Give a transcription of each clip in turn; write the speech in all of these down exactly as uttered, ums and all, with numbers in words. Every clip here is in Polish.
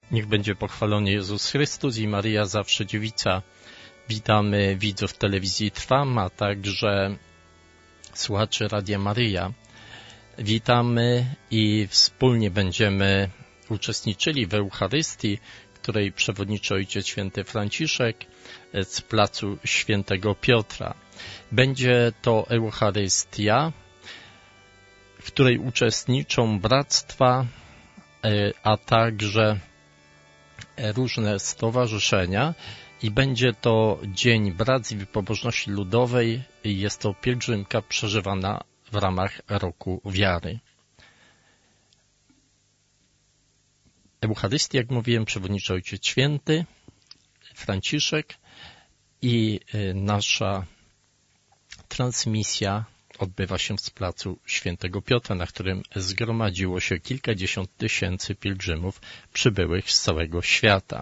Niech będzie pochwalony Jezus Chrystus i Maryja zawsze dziewica. Witamy widzów telewizji Trwam, a także słuchaczy Radia Maryja. Witamy i wspólnie będziemy uczestniczyli w Eucharystii, której przewodniczy Ojciec Święty Franciszek z placu Świętego Piotra. Będzie to Eucharystia, w której uczestniczą bractwa, a także różne stowarzyszenia i będzie to Dzień Bractw i Pobożności Ludowej i jest to pielgrzymka przeżywana w ramach Roku Wiary. Eucharystii, jak mówiłem, przewodniczy Ojciec Święty Franciszek i nasza transmisja odbywa się z placu Świętego Piotra, na którym zgromadziło się kilkadziesiąt tysięcy pielgrzymów przybyłych z całego świata.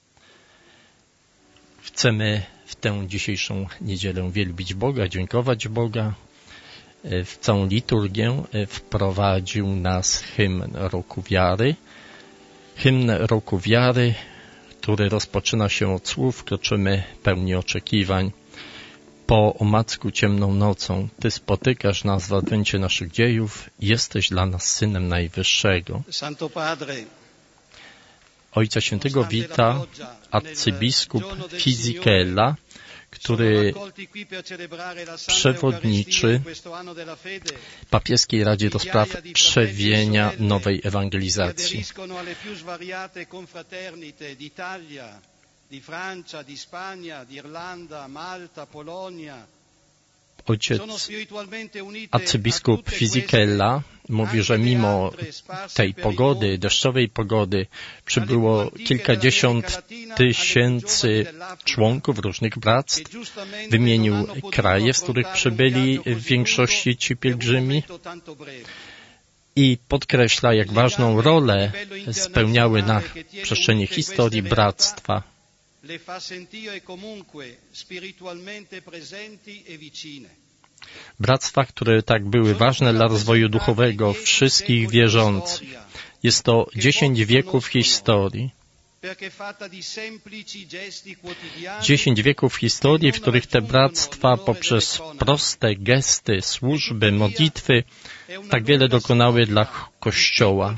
Chcemy w tę dzisiejszą niedzielę wielbić Boga, dziękować Boga. W całą liturgię wprowadził nas hymn Roku Wiary. Hymn Roku Wiary, który rozpoczyna się od słów: kroczymy pełni oczekiwań. Po omacku ciemną nocą, Ty spotykasz nas w adwencie naszych dziejów, jesteś dla nas Synem Najwyższego. Ojca Świętego wita arcybiskup Fisichella, który przewodniczy Papieskiej Radzie do Spraw Przewienia Nowej Ewangelizacji. Ojciec arcybiskup Fisichella mówi, że mimo tej pogody, deszczowej pogody, przybyło kilkadziesiąt tysięcy członków różnych bractw. Wymienił kraje, z których przybyli w większości ci pielgrzymi i podkreśla, jak ważną rolę spełniały na przestrzeni historii bractwa. Bractwa, które tak były ważne dla rozwoju duchowego wszystkich wierzących. Jest to dziesięć wieków historii. Dziesięć wieków historii, w których te bractwa poprzez proste gesty, służby, modlitwy tak wiele dokonały dla Kościoła.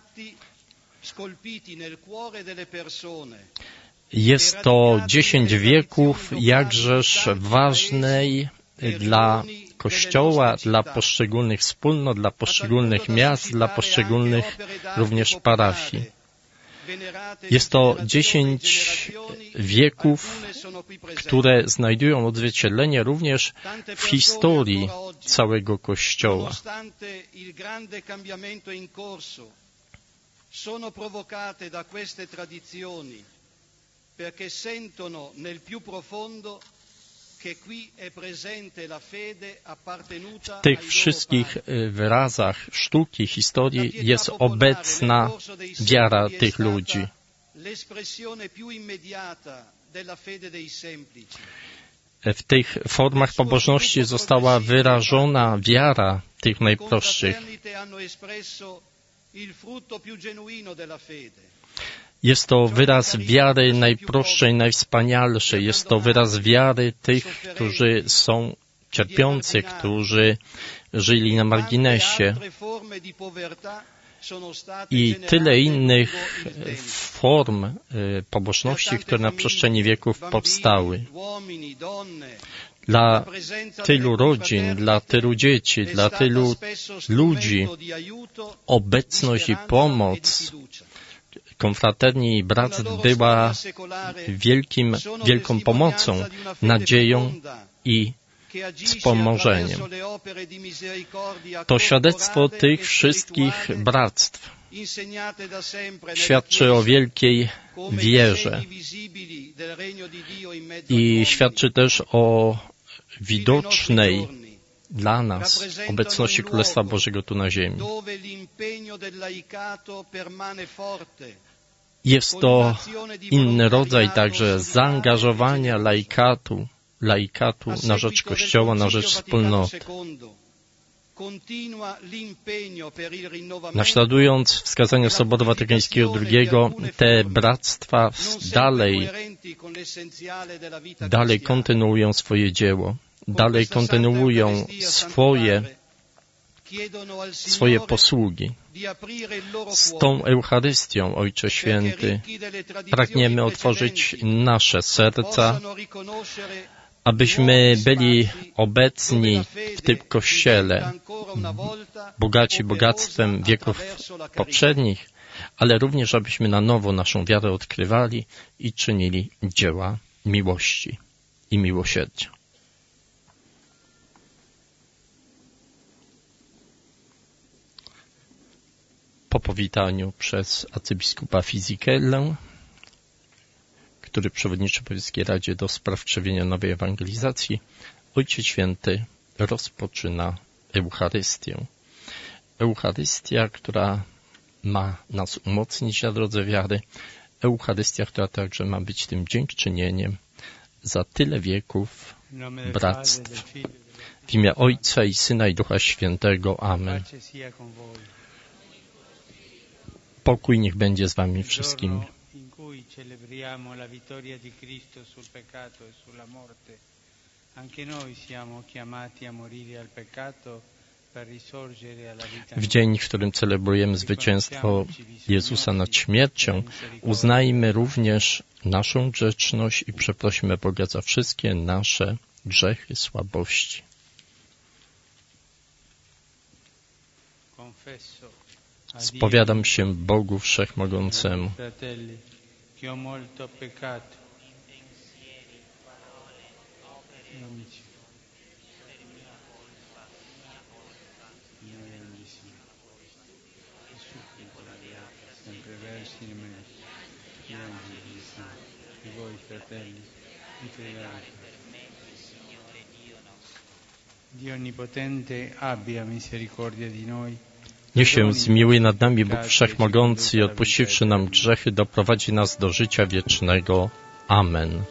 Jest to dziesięć wieków jakżeż ważnej dla Kościoła, dla poszczególnych wspólnot, dla poszczególnych miast, dla poszczególnych również parafii. Jest to dziesięć wieków, które znajdują odzwierciedlenie również w historii całego Kościoła. Sono provocate da queste tradizioni perché sentono nel più profondo che qui è presente la fede appartenuta w tych wszystkich wyrazach sztuki, historii jest obecna wiara tych ludzi. W tych formach pobożności została wyrażona wiara tych najprostszych. Jest to wyraz wiary najprostszej, najwspanialszej. Jest to wyraz wiary tych, którzy są cierpiący, którzy żyli na marginesie. I tyle innych form pobożności, które na przestrzeni wieków powstały. Dla tylu rodzin, dla tylu dzieci, dla tylu ludzi obecność i pomoc konfraterni i bractw była wielkim, wielką pomocą, nadzieją i wspomożeniem. To świadectwo tych wszystkich bractw świadczy o wielkiej wierze i świadczy też o widocznej dla nas obecności Królestwa Bożego tu na ziemi. Jest to inny rodzaj także zaangażowania laikatu, laikatu na rzecz Kościoła, na rzecz wspólnoty. Naśladując wskazania Soboru Watykańskiego drugiego, te bractwa dalej, dalej kontynuują swoje dzieło, dalej kontynuują swoje, swoje posługi. Z tą Eucharystią, Ojcze Święty, pragniemy otworzyć nasze serca, abyśmy byli obecni w tym Kościele, bogaci bogactwem wieków poprzednich, ale również abyśmy na nowo naszą wiarę odkrywali i czynili dzieła miłości i miłosierdzia. Po powitaniu przez arcybiskupa Fisichellę, który przewodniczy Papiskiej Radzie do spraw krzewienia nowej ewangelizacji, Ojciec Święty rozpoczyna Eucharystię. Eucharystia, która ma nas umocnić na drodze wiary. Eucharystia, która także ma być tym dziękczynieniem za tyle wieków bractw. W imię Ojca i Syna i Ducha Świętego. Amen. Pokój niech będzie z wami wszystkimi. Celebriamo la vittoria di Cristo sul peccato e sulla morte. Anche noi siamo chiamati a morire al peccato per risorgere alla vita. W dzień, w którym celebrujemy zwycięstwo Jezusa nad śmiercią, uznajmy również naszą grzeczność i przeprosimy Boga za wszystkie nasze grzechy, słabości. Spowiadam się Bogu Wszechmogącemu, che ho molto peccato in pensieri, parole, opere e omicidio. Per mia colpa, mia colpa, mia grandissima colpa. E supplico la Beata sempre versi in me, gli angeli e santi, e voi fratelli, vi pregate per me, il Signore Dio nostro. Dio Onnipotente abbia misericordia di noi. Niech się zmiłuje nad nami Bóg Wszechmogący i odpuściwszy nam grzechy, doprowadzi nas do życia wiecznego. Amen.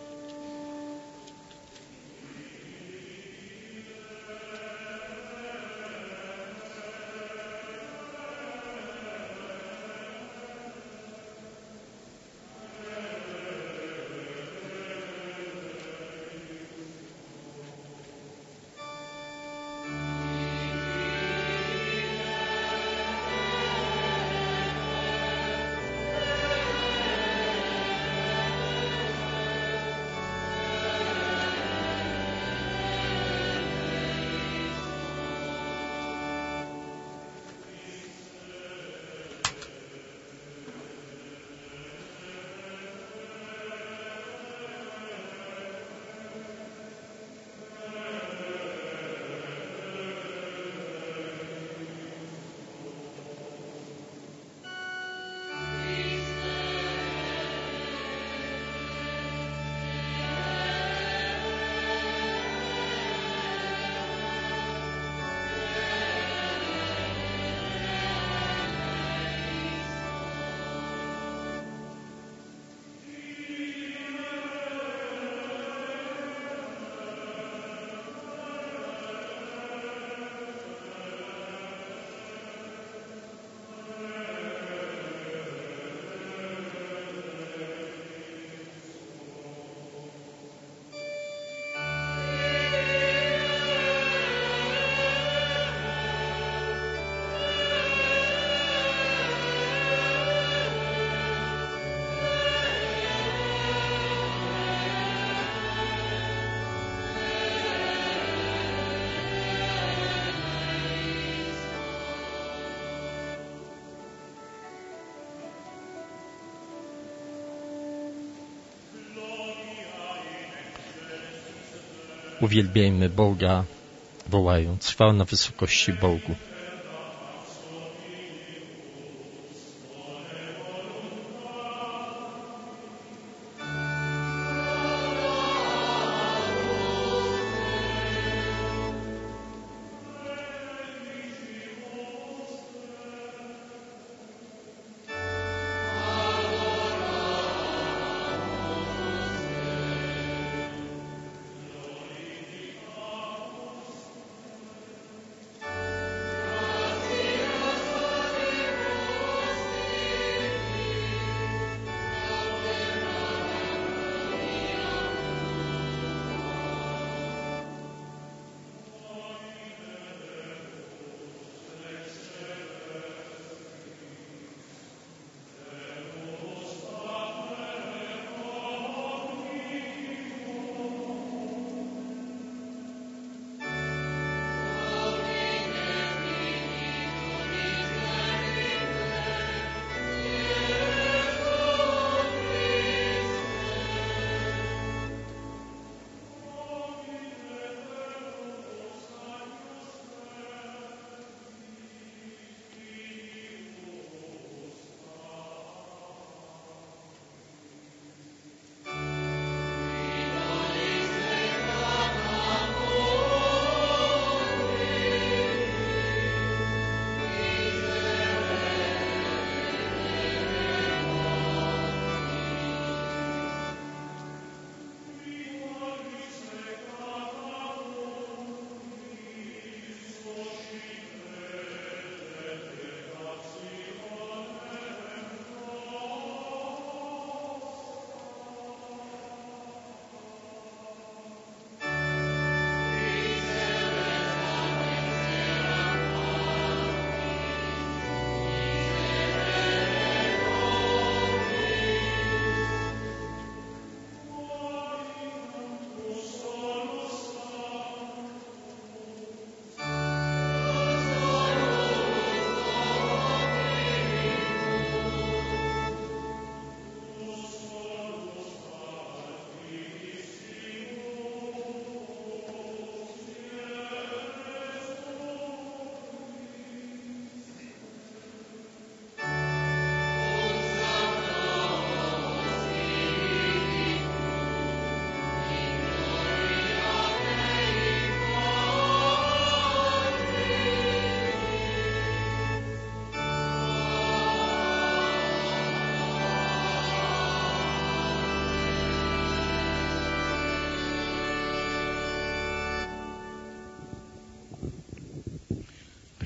Uwielbiajmy Boga, wołając: chwała na wysokości Bogu.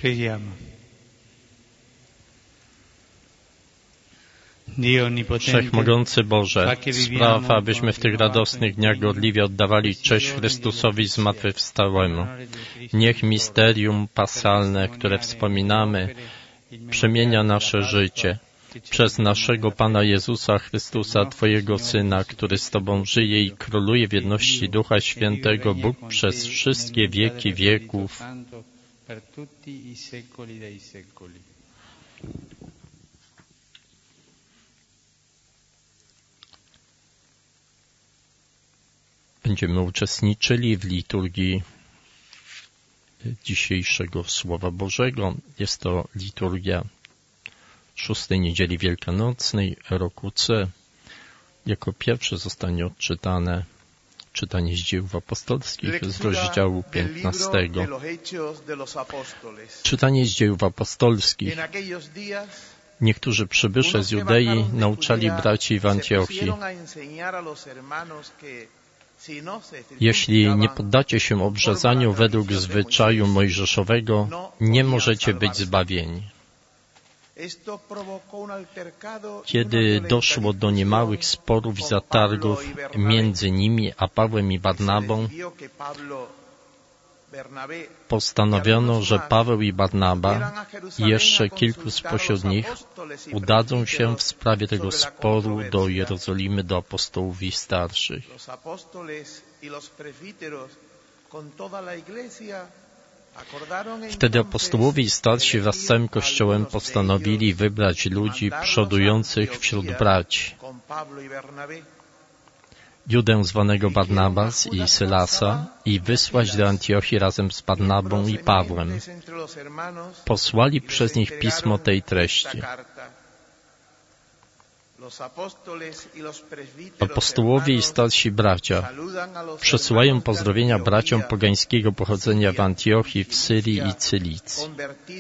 Preghiamo. Dio onnipotente, Wszechmogący Boże, spraw, abyśmy w tych radosnych dniach gorliwie oddawali cześć Chrystusowi zmartwychwstałemu. Niech misterium paschalne, które wspominamy, przemienia nasze życie. Przez naszego Pana Jezusa Chrystusa, Twojego Syna, który z Tobą żyje i króluje w jedności Ducha Świętego, Bóg przez wszystkie wieki wieków. Będziemy uczestniczyli w liturgii dzisiejszego Słowa Bożego. Jest to liturgia szóstej niedzieli wielkanocnej roku C. Jako pierwsze zostanie odczytane czytanie z dzieł apostolskich z rozdziału piętnastego. Czytanie z dzieł apostolskich. Niektórzy przybysze z Judei nauczali braci w Antiochii: jeśli nie poddacie się obrzezaniu według zwyczaju mojżeszowego, nie możecie być zbawieni. Kiedy doszło do niemałych sporów i zatargów między nimi a Pawłem i Barnabą, postanowiono, że Paweł i Barnaba i jeszcze kilku spośród nich udadzą się w sprawie tego sporu do Jerozolimy, do apostołów i starszych. Wtedy apostołowie i starsi wraz z całym Kościołem postanowili wybrać ludzi przodujących wśród braci. Judę zwanego Barnabas i Sylasa i wysłać do Antiochii razem z Barnabą i Pawłem. Posłali przez nich pismo tej treści: apostołowie i starsi bracia przesyłają pozdrowienia braciom pogańskiego pochodzenia w Antiochii, w Syrii i Cylicji.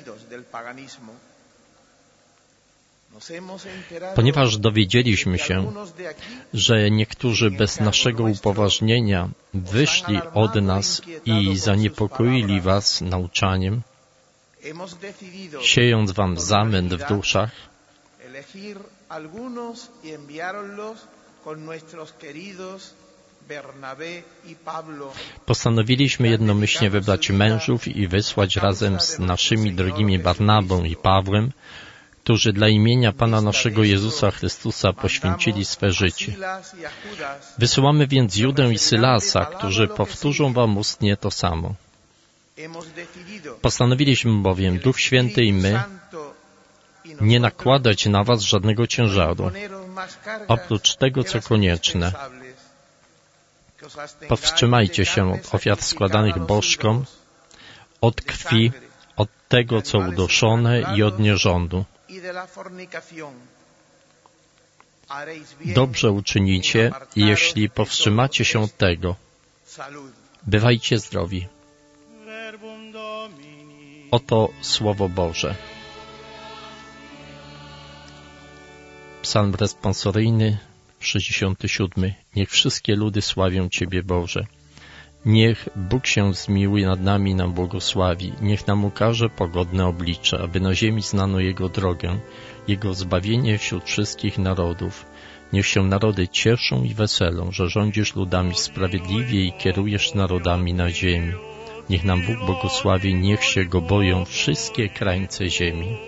Ponieważ dowiedzieliśmy się, że niektórzy bez naszego upoważnienia wyszli od nas i zaniepokoili was nauczaniem, siejąc wam zamęt w duszach, postanowiliśmy jednomyślnie wybrać mężów i wysłać razem z naszymi drogimi Barnabą i Pawłem, którzy dla imienia Pana naszego Jezusa Chrystusa poświęcili swe życie. Wysyłamy więc Judę i Sylasa, którzy powtórzą wam ustnie to samo. Postanowiliśmy bowiem, Duch Święty i my, nie nakładać na was żadnego ciężaru, oprócz tego, co konieczne. Powstrzymajcie się od ofiar składanych bożkom, od krwi, od tego, co uduszone i od nierządu. Dobrze uczynicie, jeśli powstrzymacie się od tego. Bywajcie zdrowi. Oto Słowo Boże. Psalm responsoryjny, sześćdziesiąty siódmy. Niech wszystkie ludy sławią Ciebie, Boże. Niech Bóg się zmiłuje nad nami i nam błogosławi. Niech nam ukaże pogodne oblicze, aby na ziemi znano Jego drogę, Jego zbawienie wśród wszystkich narodów. Niech się narody cieszą i weselą, że rządzisz ludami sprawiedliwie i kierujesz narodami na ziemi. Niech nam Bóg błogosławi, niech się Go boją wszystkie krańce ziemi.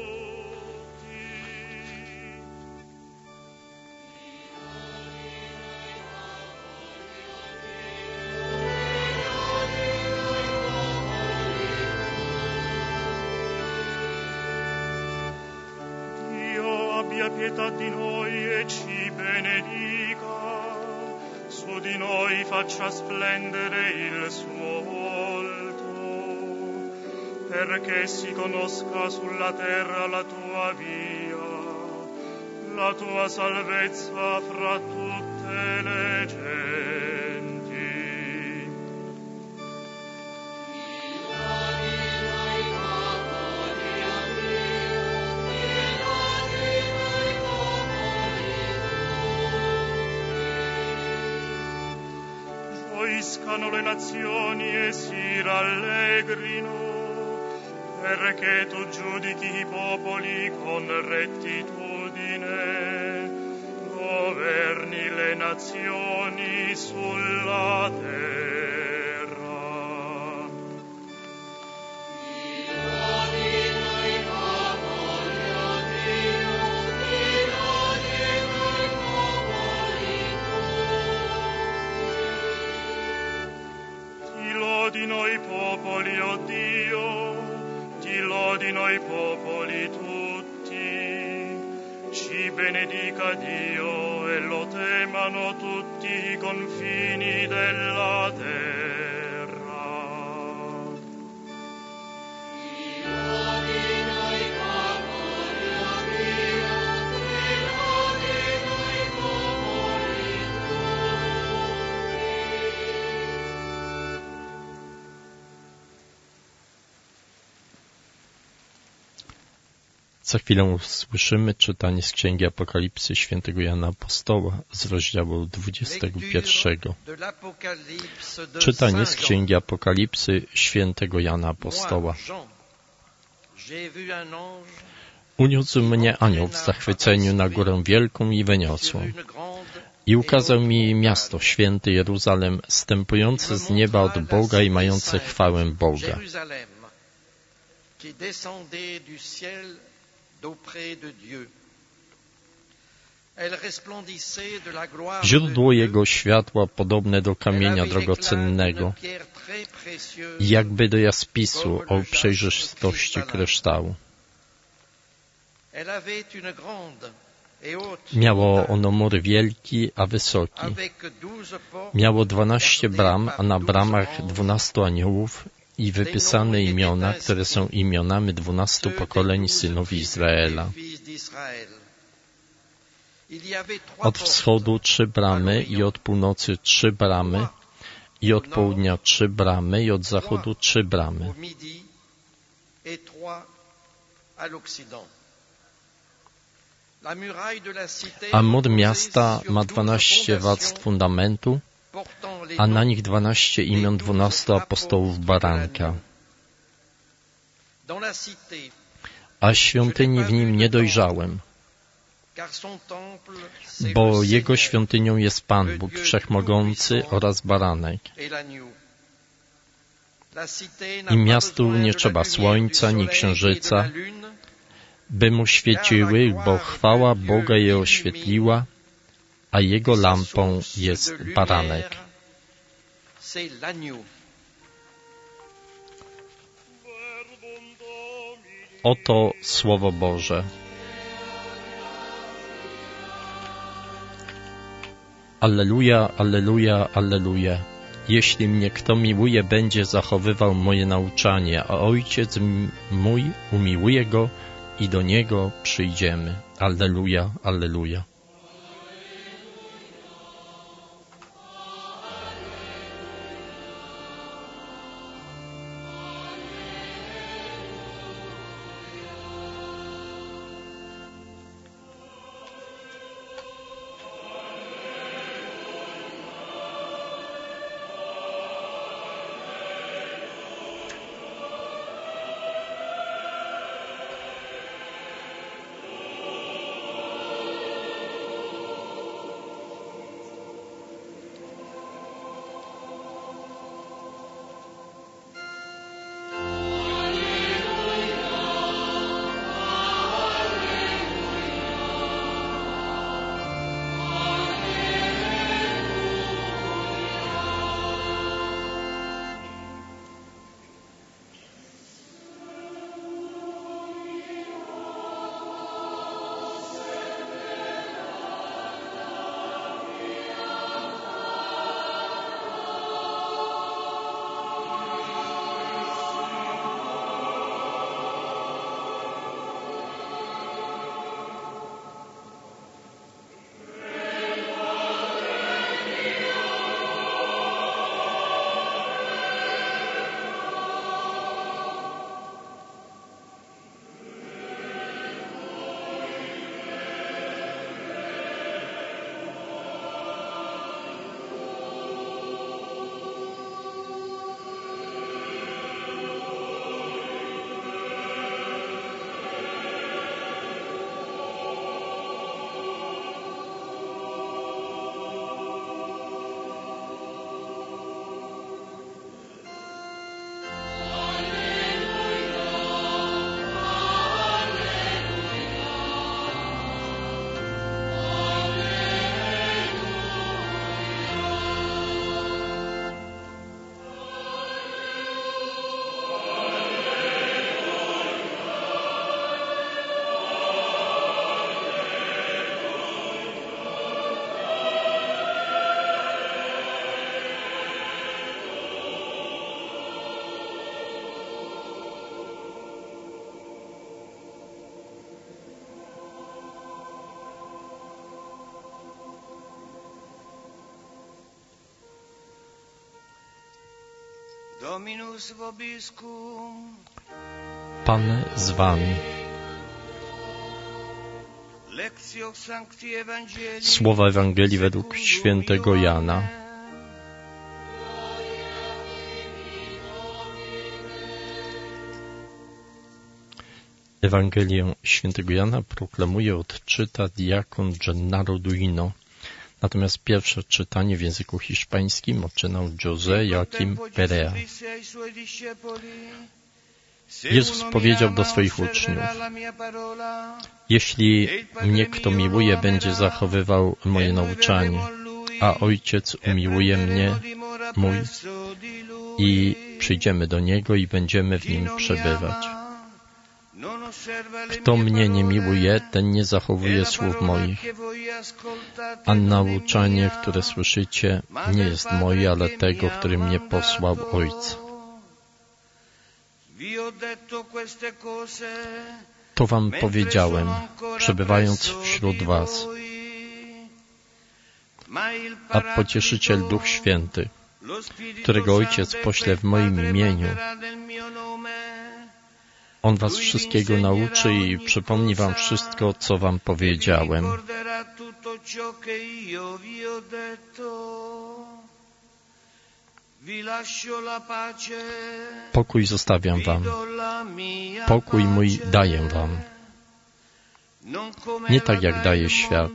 Pietà di noi e ci benedica, su di noi faccia splendere il suo volto, perché si conosca sulla terra la tua via, la tua salvezza fra tutte le genti. Gioiscano le nazioni e si rallegrino, perché tu giudichi i popoli con rettitudine, governi le nazioni sulla terra. Ti lodino i popoli, o Dio, ti lodino i popoli tutti, ci benedica Dio e lo temano tutti i confini della terra. Ti lodino i popoli, o Dio, ti lodino i popoli Za chwilę usłyszymy czytanie z Księgi Apokalipsy świętego Jana Apostoła z rozdziału dwudziestego pierwszego. Czytanie z Księgi Apokalipsy świętego Jana Apostoła. Uniósł mnie anioł w zachwyceniu na górę wielką i wyniosłą i ukazał mi miasto święte Jeruzalem, zstępujące z nieba od Boga i mające chwałę Boga. Źródło jego światła podobne do kamienia drogocennego, jakby do jaspisu o przejrzystości kryształu. Miało ono mur wielki, a wysoki. Miało dwanaście bram, a na bramach dwunastu aniołów i wypisane imiona, które są imionami dwunastu pokoleń synów Izraela. Od wschodu trzy bramy i od północy trzy bramy i od południa trzy bramy i od zachodu trzy bramy. A mur miasta ma dwanaście warstw fundamentu, a na nich dwanaście imion dwunastu apostołów baranka. A świątyni w nim nie dojrzałem, bo jego świątynią jest Pan, Bóg Wszechmogący oraz baranek. I miastu nie trzeba słońca, ni księżyca, by mu świeciły, bo chwała Boga je oświetliła, a jego lampą jest baranek. Oto Słowo Boże. Alleluja, alleluja, alleluja. Jeśli mnie kto miłuje, będzie zachowywał moje nauczanie, a Ojciec mój umiłuje go i do niego przyjdziemy. Alleluja, alleluja. Dominus vobiscum. Pan z wami. Słowa Ewangelii według świętego Jana. Ewangelię świętego Jana proklamuje, odczyta diakon Gennaro Duino. Natomiast pierwsze czytanie w języku hiszpańskim odczytał José Joaquim Perea. Jezus powiedział do swoich uczniów: jeśli mnie kto miłuje, będzie zachowywał moje nauczanie, a Ojciec umiłuje mnie, mój, i przyjdziemy do Niego i będziemy w Nim przebywać. Kto mnie nie miłuje, ten nie zachowuje słów moich, a nauczanie, które słyszycie, nie jest moje, ale tego, który mnie posłał, Ojca. To wam powiedziałem, przebywając wśród was. A Pocieszyciel, Duch Święty, którego Ojciec pośle w moim imieniu, On was wszystkiego nauczy i przypomni wam wszystko, co wam powiedziałem. Pokój zostawiam wam, pokój mój daję wam. Nie tak jak daje świat,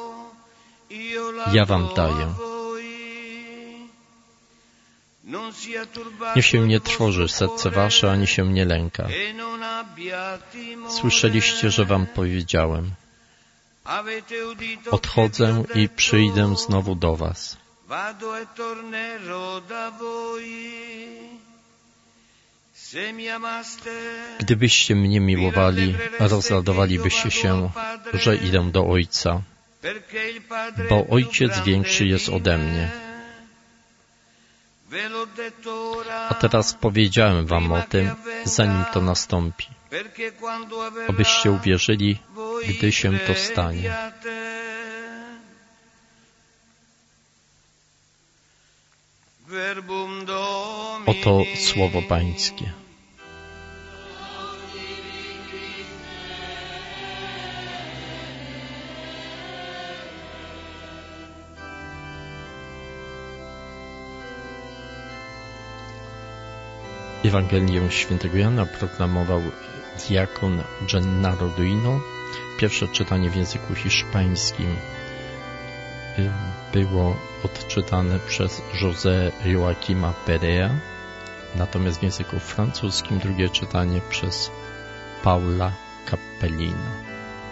ja wam daję. Niech się nie trwoży serce wasze, ani się nie lęka. Słyszeliście, że wam powiedziałem: odchodzę i przyjdę znowu do was. Gdybyście mnie miłowali, rozradowalibyście się, że idę do Ojca, bo Ojciec większy jest ode mnie. A teraz powiedziałem wam o tym, zanim to nastąpi, abyście uwierzyli, gdy się to stanie. Oto słowo Pańskie. Ewangelię świętego Jana proklamował diakon Gennaro Duino. Pierwsze czytanie w języku hiszpańskim było odczytane przez José Joaquima Perea, natomiast w języku francuskim drugie czytanie przez Paula Cappellina.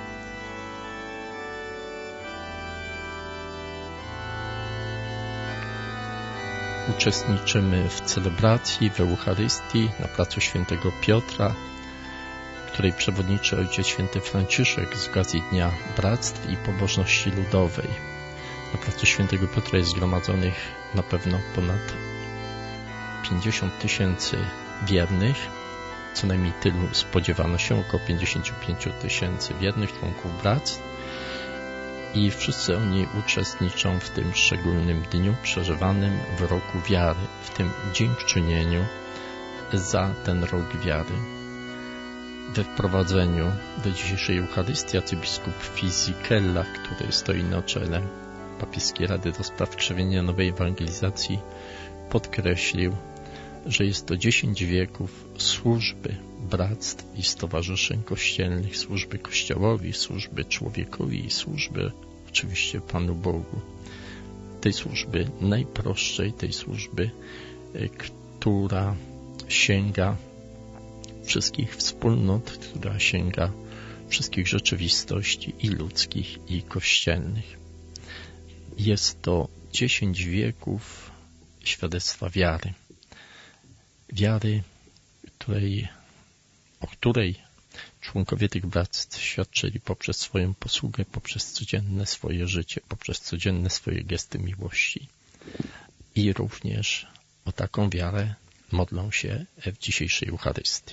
Uczestniczymy w celebracji, w Eucharystii na placu Świętego Piotra, której przewodniczy Ojciec Święty Franciszek z okazji Dnia Bractw i Pobożności Ludowej. Na placu Świętego Piotra jest zgromadzonych na pewno ponad pięćdziesiąt tysięcy wiernych, co najmniej tylu spodziewano się, około pięćdziesiąt pięć tysięcy wiernych członków bractw, i wszyscy oni uczestniczą w tym szczególnym dniu przeżywanym w roku wiary, w tym dziękczynieniu za ten rok wiary. We wprowadzeniu do dzisiejszej Eucharystii arcybiskup Fisichella, który stoi na czele Papieskiej Rady do Spraw Krzewienia Nowej Ewangelizacji, podkreślił, że jest to dziesięć wieków służby bractw i stowarzyszeń kościelnych, służby Kościołowi, służby człowiekowi i służby oczywiście Panu Bogu. Tej służby najprostszej, tej służby, która sięga wszystkich wspólnot, która sięga wszystkich rzeczywistości i ludzkich, i kościelnych. Jest to dziesięć wieków świadectwa wiary. Wiary, której, o której członkowie tych bractw świadczyli poprzez swoją posługę, poprzez codzienne swoje życie, poprzez codzienne swoje gesty miłości. I również o taką wiarę modlą się w dzisiejszej Eucharystii.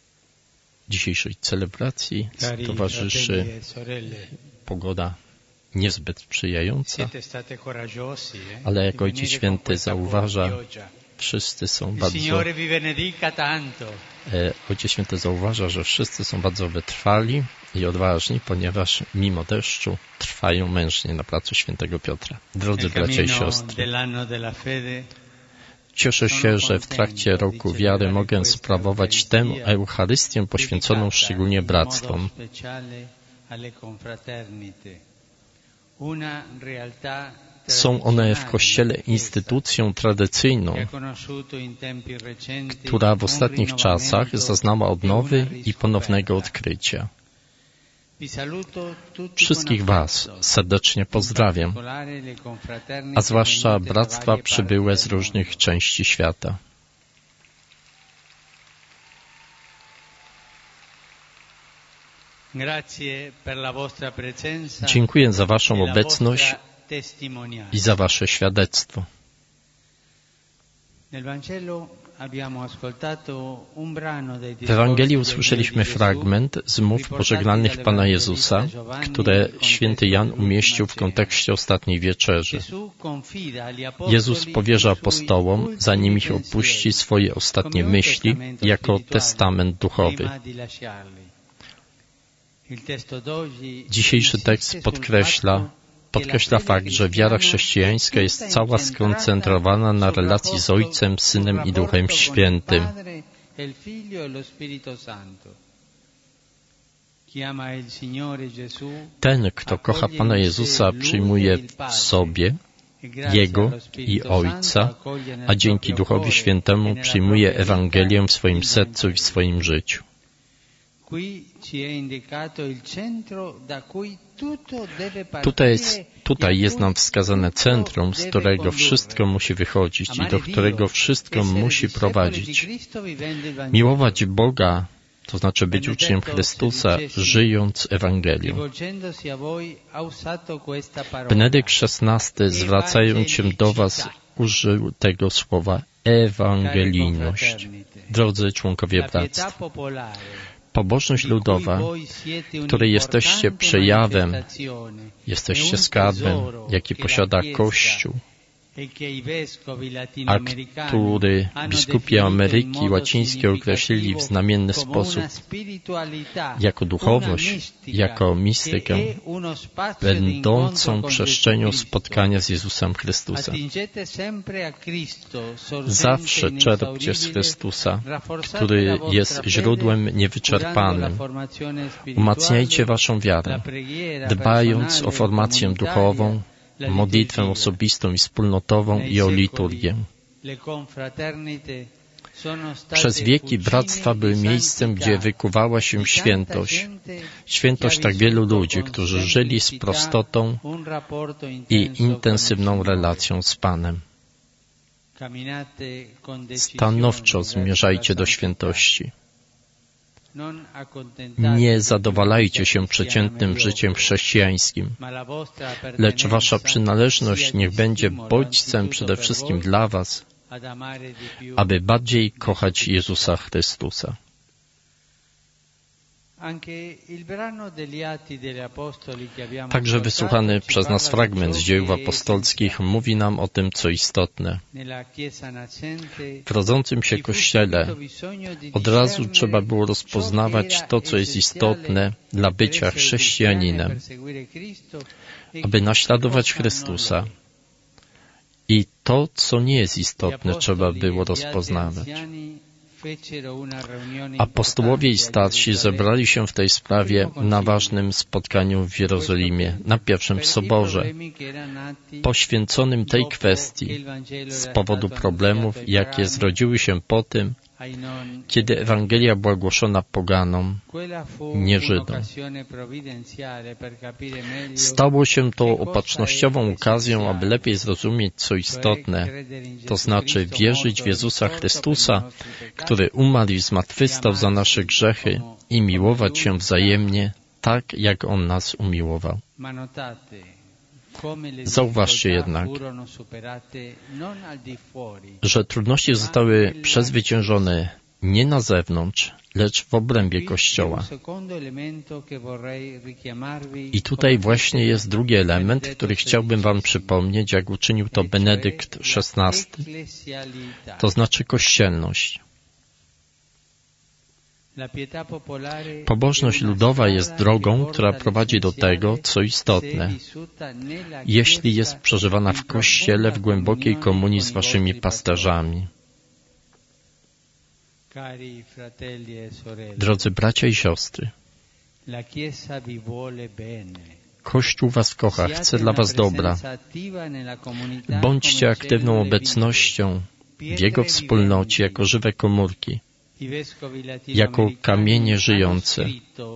Dzisiejszej celebracji towarzyszy pogoda niezbyt sprzyjająca, ale jak Ojciec Święty zauważa, wszyscy są bardzo... Ojciec Święty zauważa, że wszyscy są bardzo wytrwali i odważni, ponieważ mimo deszczu trwają mężnie na placu Świętego Piotra. Drodzy bracia i siostry, cieszę się, że w trakcie roku wiary mogę sprawować tę Eucharystię poświęconą szczególnie bractwom. Są one w Kościele instytucją tradycyjną, która w ostatnich czasach zaznała odnowy i ponownego odkrycia. Wszystkich Was serdecznie pozdrawiam, a zwłaszcza bractwa przybyłe z różnych części świata. Dziękuję za Waszą obecność i za Wasze świadectwo. W Ewangelii usłyszeliśmy fragment z mów pożegnalnych Pana Jezusa, które święty Jan umieścił w kontekście ostatniej wieczerzy. Jezus powierza apostołom, zanim ich opuści, swoje ostatnie myśli jako testament duchowy. Dzisiejszy tekst podkreśla, podkreśla fakt, że wiara chrześcijańska jest cała skoncentrowana na relacji z Ojcem, Synem i Duchem Świętym. Ten, kto kocha Pana Jezusa, przyjmuje w sobie Jego i Ojca, a dzięki Duchowi Świętemu przyjmuje Ewangelię w swoim sercu i w swoim życiu. Tutaj jest, tutaj jest nam wskazane centrum, z którego wszystko musi wychodzić i do którego wszystko musi prowadzić. Miłować Boga, to znaczy być uczniem Chrystusa, żyjąc Ewangelią. Benedykt szesnasty, zwracając się do Was, użył tego słowa ewangelijność. Drodzy członkowie bractwa, pobożność ludowa, której jesteście przejawem, jesteście skarbem, jaki posiada Kościół, a który biskupi Ameryki Łacińskiej określili w znamienny sposób jako duchowość, jako mistykę, będącą przestrzenią spotkania z Jezusem Chrystusem. Zawsze czerpcie z Chrystusa, który jest źródłem niewyczerpanym. Umacniajcie waszą wiarę, dbając o formację duchową, modlitwę osobistą i wspólnotową i o liturgię. Przez wieki bractwa były miejscem, gdzie wykuwała się świętość. Świętość tak wielu ludzi, którzy żyli z prostotą i intensywną relacją z Panem. Stanowczo zmierzajcie do świętości. Nie zadowalajcie się przeciętnym życiem chrześcijańskim, lecz wasza przynależność niech będzie bodźcem przede wszystkim dla was, aby bardziej kochać Jezusa Chrystusa. Także wysłuchany przez nas fragment z Dziejów Apostolskich mówi nam o tym, co istotne. W rodzącym się Kościele od razu trzeba było rozpoznawać to, co jest istotne dla bycia chrześcijaninem, aby naśladować Chrystusa. I to, co nie jest istotne, trzeba było rozpoznawać. Apostołowie i starsi zebrali się w tej sprawie na ważnym spotkaniu w Jerozolimie, na pierwszym soborze, poświęconym tej kwestii z powodu problemów, jakie zrodziły się po tym, kiedy Ewangelia była głoszona poganom, nie Żydom. Stało się to opatrznościową okazją, aby lepiej zrozumieć, co istotne, to znaczy wierzyć w Jezusa Chrystusa, który umarł i zmartwychwstał za nasze grzechy i miłować się wzajemnie, tak jak On nas umiłował. Zauważcie jednak, że trudności zostały przezwyciężone nie na zewnątrz, lecz w obrębie Kościoła. I tutaj właśnie jest drugi element, który chciałbym wam przypomnieć, jak uczynił to Benedykt szesnasty, to znaczy kościelność. Pobożność ludowa jest drogą, która prowadzi do tego, co istotne, jeśli jest przeżywana w Kościele w głębokiej komunii z waszymi pasterzami. Drodzy bracia i siostry, Kościół was kocha, chce dla was dobra. Bądźcie aktywną obecnością w Jego wspólnocie jako żywe komórki, jako kamienie żyjące.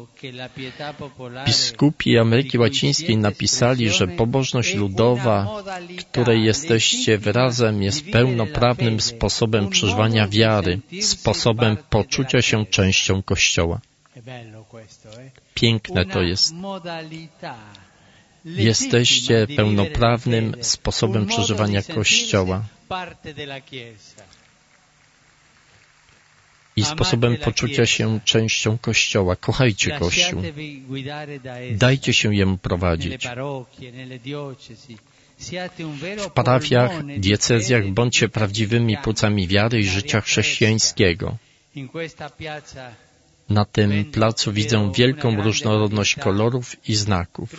Biskupi Ameryki Łacińskiej napisali, że pobożność ludowa, której jesteście wyrazem, jest pełnoprawnym sposobem przeżywania wiary, sposobem poczucia się częścią Kościoła. Piękne to jest. Jesteście pełnoprawnym sposobem przeżywania Kościoła i sposobem poczucia się częścią Kościoła. Kochajcie Kościół. Dajcie się Jemu prowadzić. W parafiach, diecezjach bądźcie prawdziwymi płucami wiary i życia chrześcijańskiego. Na tym placu widzę wielką różnorodność kolorów i znaków.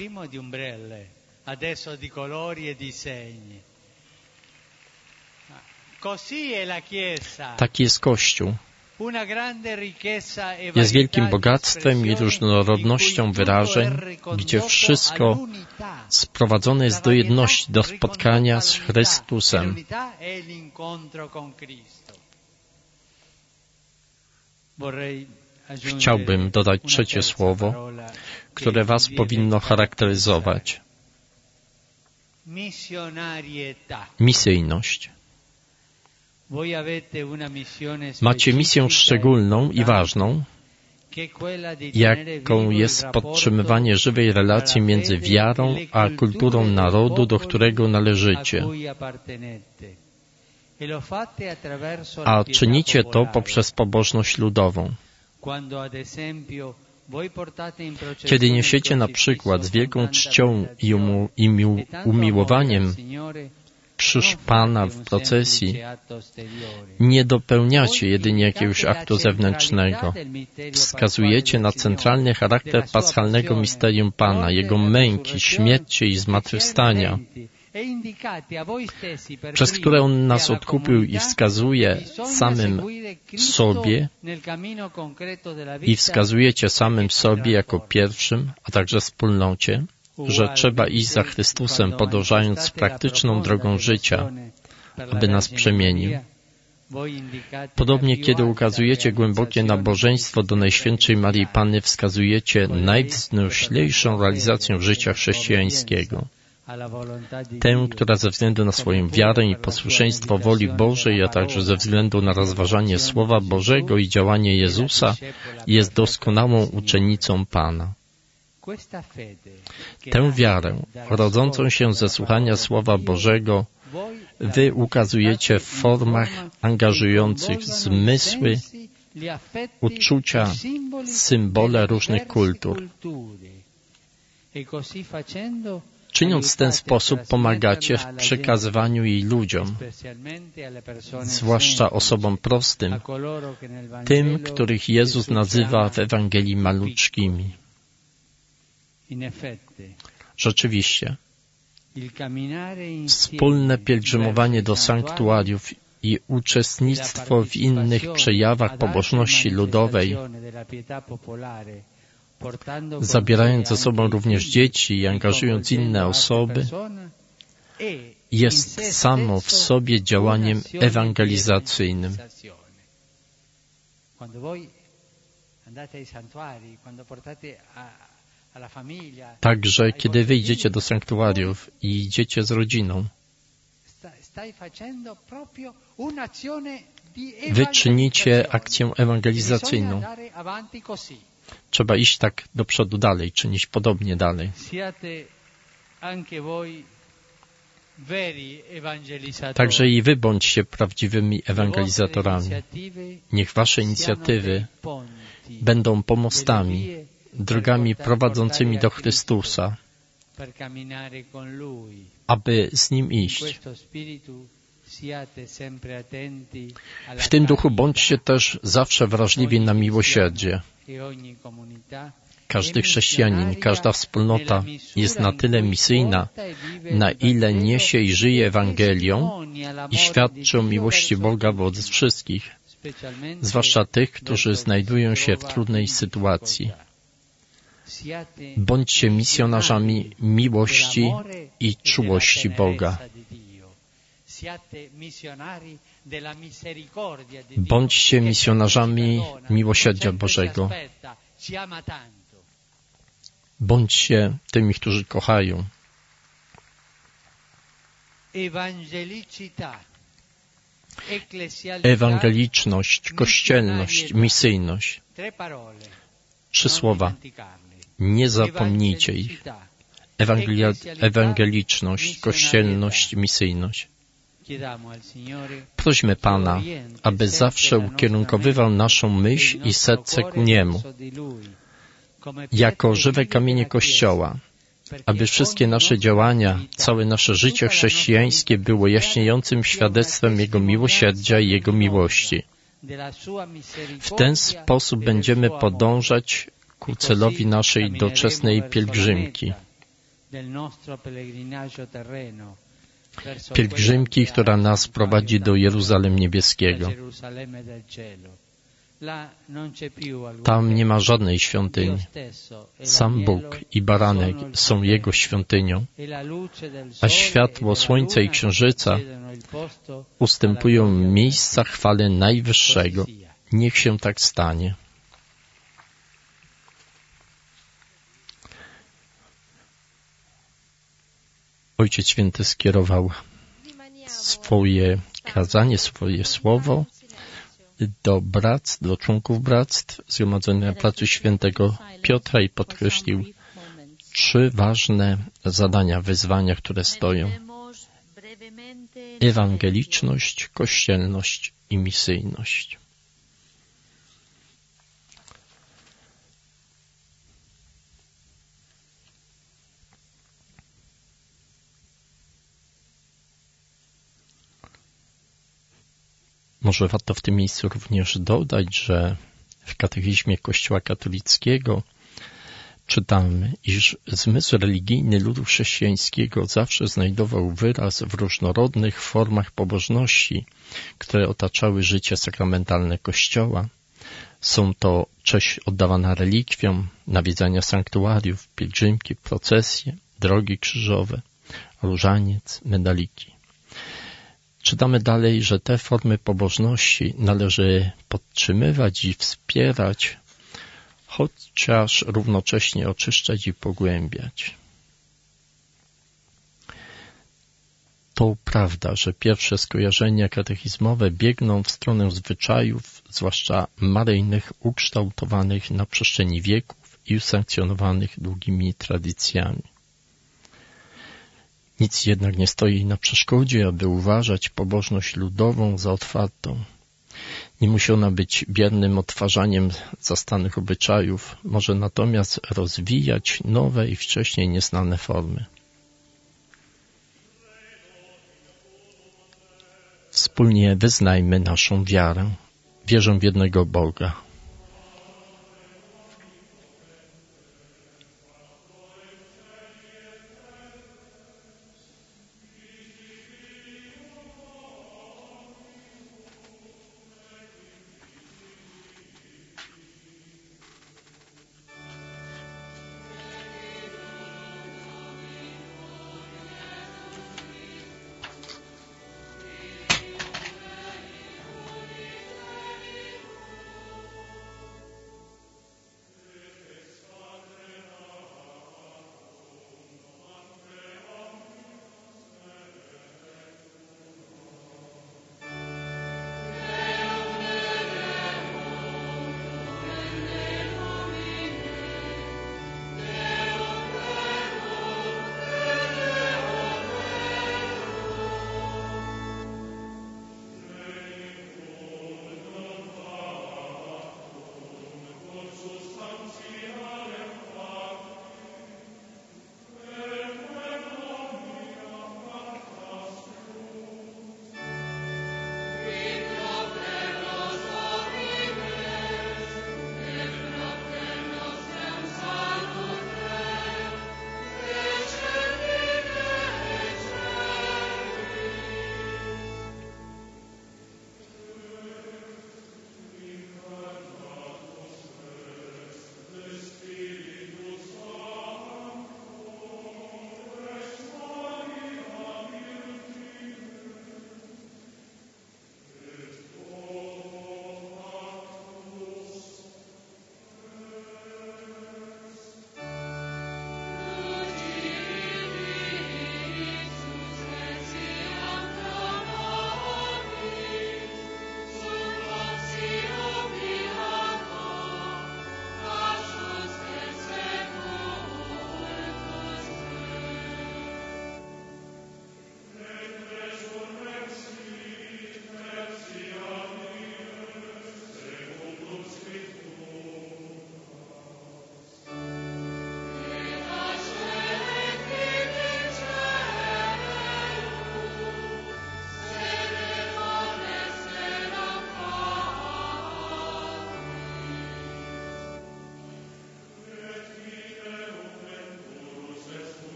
Taki jest Kościół. Jest wielkim bogactwem i różnorodnością wyrażeń, gdzie wszystko sprowadzone jest do jedności, do spotkania z Chrystusem. Chciałbym dodać trzecie słowo, które was powinno charakteryzować. Misyjność. Macie misję szczególną i ważną, jaką jest podtrzymywanie żywej relacji między wiarą a kulturą narodu, do którego należycie. A czynicie to poprzez pobożność ludową. Kiedy niesiecie na przykład z wielką czcią i umu, i mił, umiłowaniem krzyż Pana w procesji, nie dopełniacie jedynie jakiegoś aktu zewnętrznego. Wskazujecie na centralny charakter paschalnego misterium Pana, Jego męki, śmierci i zmartwychwstania, przez które On nas odkupił i wskazuje samym sobie i wskazujecie samym sobie jako pierwszym, a także wspólnocie, że trzeba iść za Chrystusem, podążając praktyczną drogą życia, aby nas przemienił. Podobnie, kiedy ukazujecie głębokie nabożeństwo do Najświętszej Maryi Panny, wskazujecie najwznioślejszą realizację życia chrześcijańskiego. Tę, która ze względu na swoją wiarę i posłuszeństwo woli Bożej, a także ze względu na rozważanie Słowa Bożego i działanie Jezusa, jest doskonałą uczennicą Pana. Tę wiarę, rodzącą się ze słuchania Słowa Bożego, wy ukazujecie w formach angażujących zmysły, uczucia, symbole różnych kultur. Czyniąc w ten sposób, pomagacie w przekazywaniu jej ludziom, zwłaszcza osobom prostym, tym, których Jezus nazywa w Ewangelii maluczkimi. Rzeczywiście, wspólne pielgrzymowanie do sanktuariów i uczestnictwo w innych przejawach pobożności ludowej, zabierając ze sobą również dzieci i angażując inne osoby, jest samo w sobie działaniem ewangelizacyjnym. Także kiedy wyjdziecie do sanktuariów i idziecie z rodziną, wy czynicie akcję ewangelizacyjną. Trzeba iść tak do przodu dalej, czynić podobnie dalej. Także i wy bądźcie prawdziwymi ewangelizatorami. Niech wasze inicjatywy będą pomostami, drogami prowadzącymi do Chrystusa, aby z Nim iść. W tym duchu bądźcie też zawsze wrażliwi na miłosierdzie. Każdy chrześcijanin, każda wspólnota jest na tyle misyjna, na ile niesie i żyje Ewangelią i świadczy o miłości Boga wobec wszystkich, zwłaszcza tych, którzy znajdują się w trudnej sytuacji. Bądźcie misjonarzami miłości i czułości Boga. Bądźcie misjonarzami miłosierdzia Bożego. Bądźcie tymi, którzy kochają. Ewangeliczność, kościelność, misyjność. Trzy słowa. Nie zapomnijcie ich. Ewangelia, ewangeliczność, kościelność, misyjność. Prośmy Pana, aby zawsze ukierunkowywał naszą myśl i serce ku Niemu, jako żywe kamienie Kościoła, aby wszystkie nasze działania, całe nasze życie chrześcijańskie było jaśniejącym świadectwem Jego miłosierdzia i Jego miłości. W ten sposób będziemy podążać ku celowi naszej doczesnej pielgrzymki. Pielgrzymki, która nas prowadzi do Jeruzalem Niebieskiego. Tam nie ma żadnej świątyni. Sam Bóg i Baranek są Jego świątynią, a światło Słońca i Księżyca ustępują miejsca chwały Najwyższego. Niech się tak stanie. Ojciec Święty skierował swoje kazanie, swoje słowo do bractw, do członków bractw zgromadzonych na placu Świętego Piotra i podkreślił trzy ważne zadania, wyzwania, które stoją. Ewangeliczność, kościelność i misyjność. Może warto w tym miejscu również dodać, że w katechizmie Kościoła katolickiego czytamy, iż zmysł religijny ludu chrześcijańskiego zawsze znajdował wyraz w różnorodnych formach pobożności, które otaczały życie sakramentalne Kościoła. Są to cześć oddawana relikwiom, nawiedzania sanktuariów, pielgrzymki, procesje, drogi krzyżowe, różaniec, medaliki. Czytamy dalej, że te formy pobożności należy podtrzymywać i wspierać, chociaż równocześnie oczyszczać i pogłębiać. To prawda, że pierwsze skojarzenia katechizmowe biegną w stronę zwyczajów, zwłaszcza maryjnych, ukształtowanych na przestrzeni wieków i usankcjonowanych długimi tradycjami. Nic jednak nie stoi na przeszkodzie, aby uważać pobożność ludową za otwartą. Nie musi ona być biernym odtwarzaniem zastanych obyczajów, może natomiast rozwijać nowe i wcześniej nieznane formy. Wspólnie wyznajmy naszą wiarę. Wierzę w jednego Boga.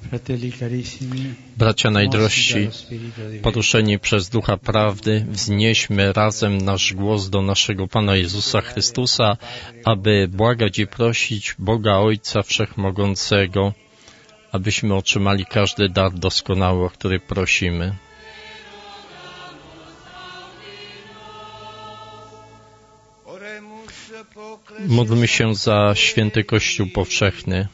Bracia najdrożsi, poruszeni przez Ducha Prawdy, wznieśmy razem nasz głos do naszego Pana Jezusa Chrystusa, aby błagać i prosić Boga Ojca Wszechmogącego, abyśmy otrzymali każdy dar doskonały, o który prosimy. Módlmy się za święty Kościół powszechny,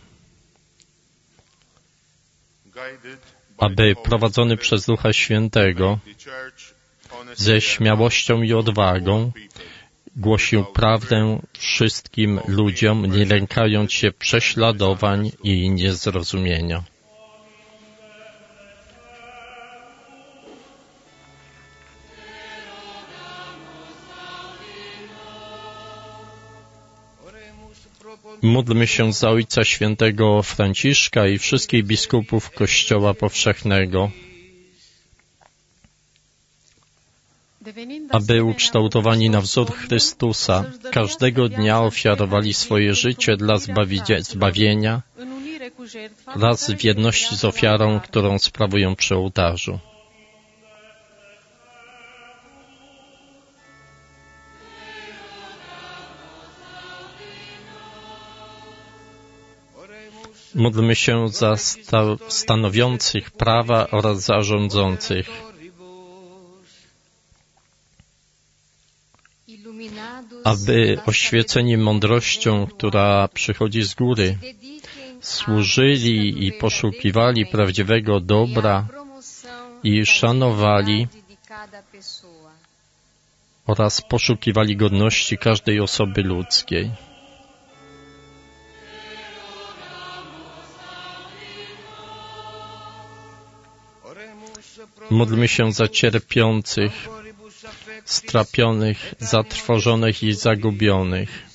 aby prowadzony przez Ducha Świętego ze śmiałością i odwagą głosił prawdę wszystkim ludziom, nie lękając się prześladowań i niezrozumienia. Módlmy się za Ojca Świętego Franciszka i wszystkich biskupów Kościoła Powszechnego, aby ukształtowani na wzór Chrystusa każdego dnia ofiarowali swoje życie dla zbawienia wraz w jedności z ofiarą, którą sprawują przy ołtarzu. Módlmy się za sta stanowiących prawa oraz za rządzących, aby oświeceni mądrością, która przychodzi z góry, służyli i poszukiwali prawdziwego dobra i szanowali oraz poszukiwali godności każdej osoby ludzkiej. Módlmy się za cierpiących, strapionych, zatrwożonych i zagubionych,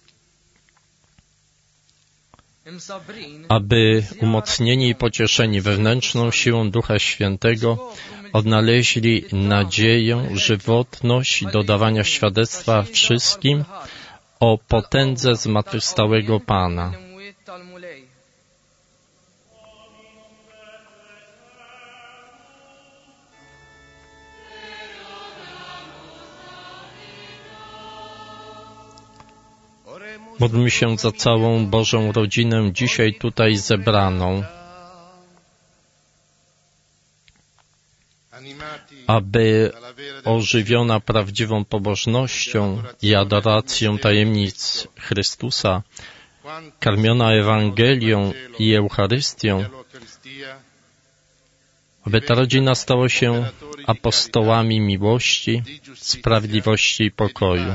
aby umocnieni i pocieszeni wewnętrzną siłą Ducha Świętego odnaleźli nadzieję, żywotność i dodawania świadectwa wszystkim o potędze zmartwychwstałego Pana. Módlmy się za całą Bożą rodzinę dzisiaj tutaj zebraną, aby ożywiona prawdziwą pobożnością i adoracją tajemnic Chrystusa, karmiona Ewangelią i Eucharystią, aby ta rodzina stała się apostołami miłości, sprawiedliwości i pokoju.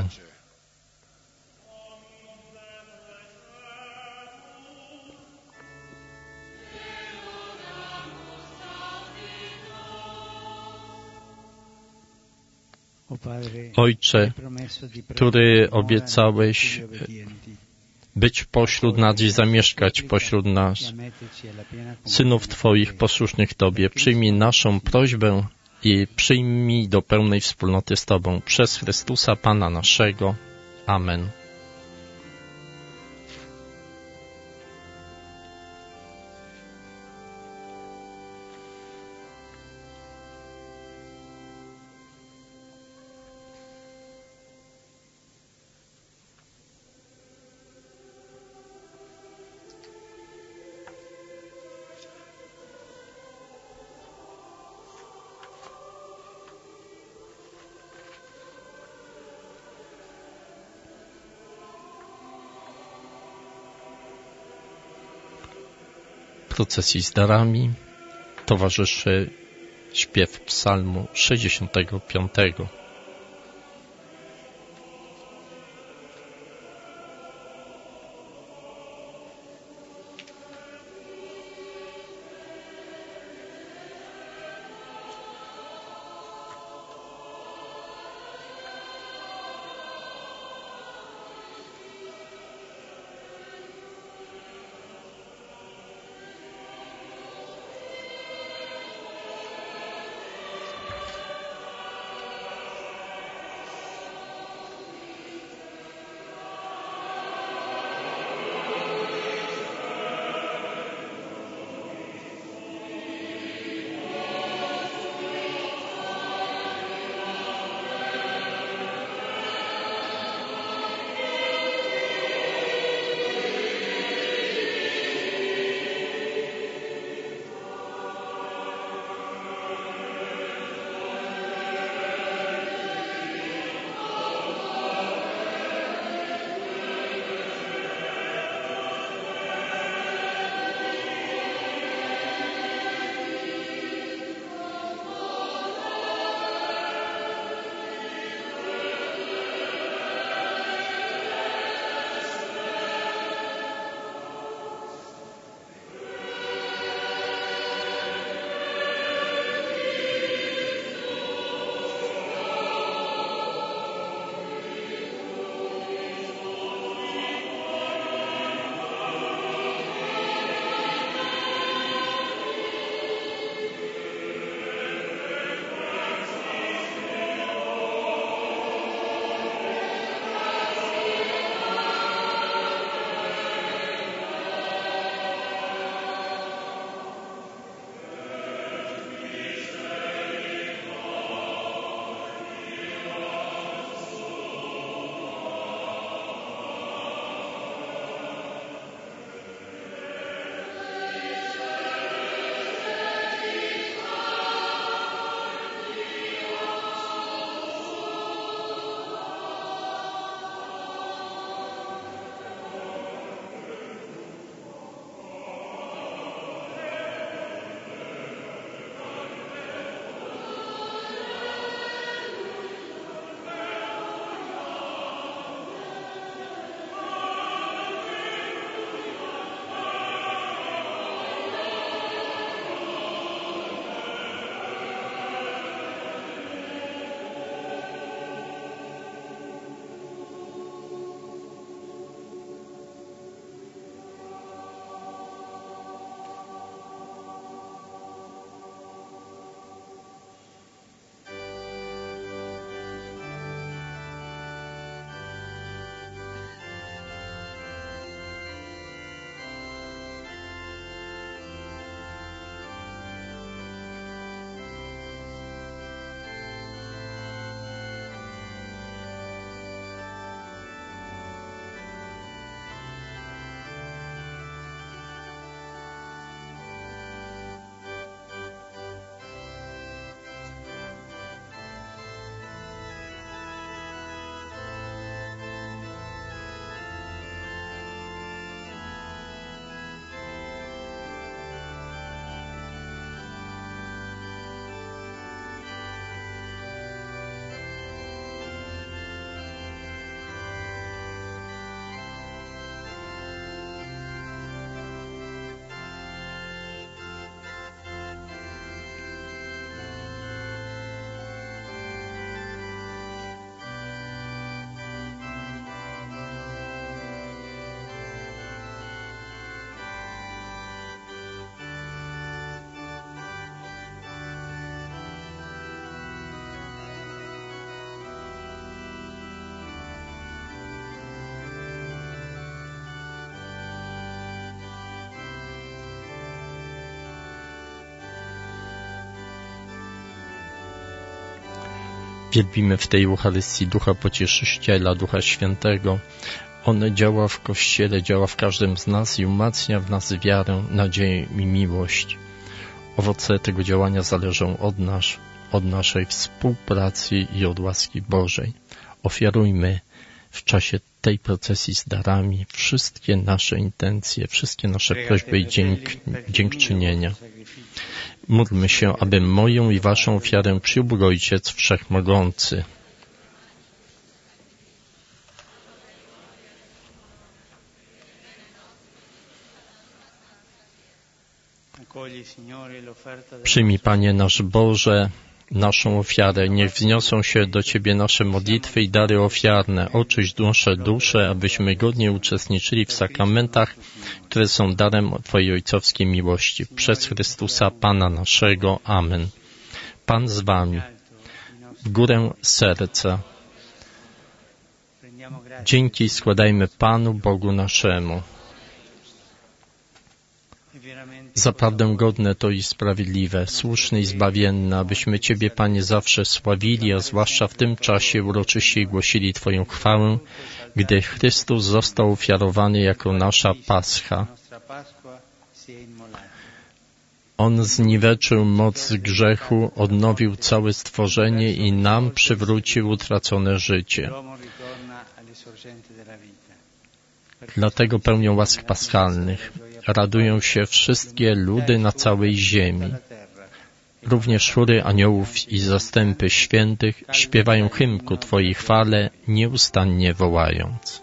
Ojcze, który obiecałeś być pośród nas i zamieszkać pośród nas, synów Twoich posłusznych Tobie, przyjmij naszą prośbę i przyjmij do pełnej wspólnoty z Tobą przez Chrystusa Pana naszego. Amen. Procesji z darami towarzyszy śpiew psalmu sześćdziesiątego piątego. Wielbimy w tej Eucharystii Ducha Pocieszyciela, Ducha Świętego. On działa w Kościele, działa w każdym z nas i umacnia w nas wiarę, nadzieję i miłość. Owoce tego działania zależą od nas, od naszej współpracy i od łaski Bożej. Ofiarujmy w czasie tej procesji z darami wszystkie nasze intencje, wszystkie nasze prośby i dzięk, dziękczynienia. Módlmy się, aby moją i waszą ofiarę przyjął Ojciec Wszechmogący. Przyjmij, Panie nasz Boże, naszą ofiarę. Niech wzniosą się do Ciebie nasze modlitwy i dary ofiarne. Oczyść nasze dusze, abyśmy godnie uczestniczyli w sakramentach, które są darem Twojej ojcowskiej miłości. Przez Chrystusa Pana naszego. Amen. Pan z Wami. W górę serca. Dzięki składajmy Panu Bogu naszemu. Zaprawdę godne to i sprawiedliwe, słuszne i zbawienne, abyśmy Ciebie, Panie, zawsze sławili, a zwłaszcza w tym czasie uroczyście głosili Twoją chwałę, gdy Chrystus został ofiarowany jako nasza Pascha. On zniweczył moc grzechu, odnowił całe stworzenie i nam przywrócił utracone życie. Dlatego pełnią łask paschalnych radują się wszystkie ludy na całej ziemi. Również chóry aniołów i zastępy świętych śpiewają hymn ku Twojej chwale, nieustannie wołając.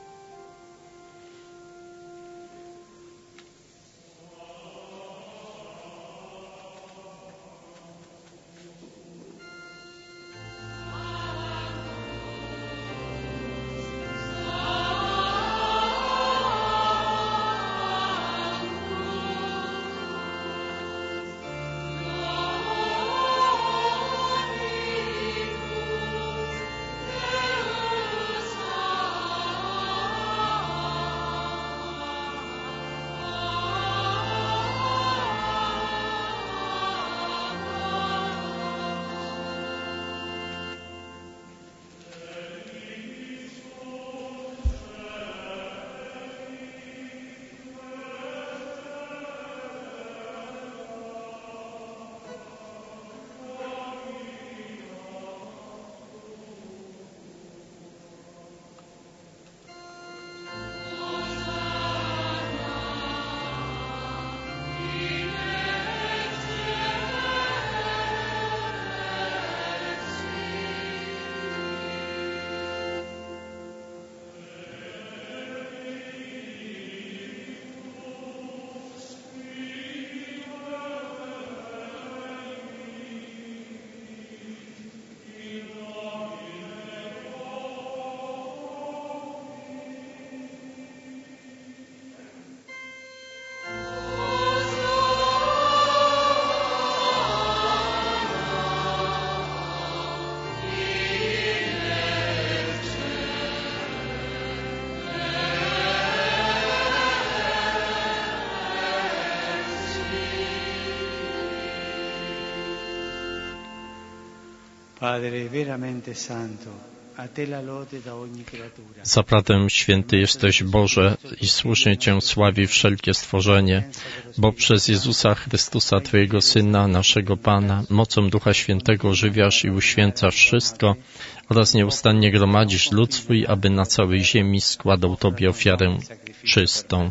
Zaprawdę święty jesteś, Boże, i słusznie Cię sławi wszelkie stworzenie, bo przez Jezusa Chrystusa, Twojego Syna, naszego Pana, mocą Ducha Świętego ożywiasz i uświęcasz wszystko oraz nieustannie gromadzisz lud swój, aby na całej ziemi składał Tobie ofiarę czystą.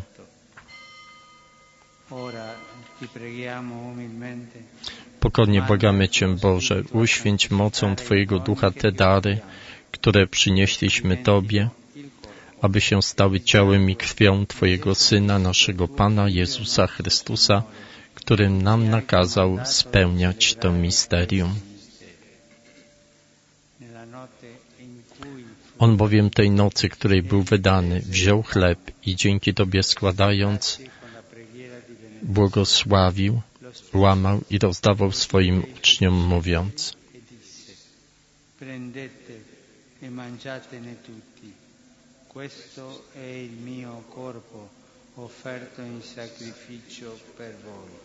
Pokornie błagamy Cię, Boże, uświęć mocą Twojego Ducha te dary, które przynieśliśmy Tobie, aby się stały ciałem i krwią Twojego Syna, naszego Pana Jezusa Chrystusa, którym nam nakazał spełniać to misterium. On bowiem tej nocy, której był wydany, wziął chleb i dzięki Tobie składając, błogosławił, łamał i rozdawał swoim uczniom, mówiąc: Prendete e mangiatene tutti. Questo è il mio corpo offerto in sacrificio per voi.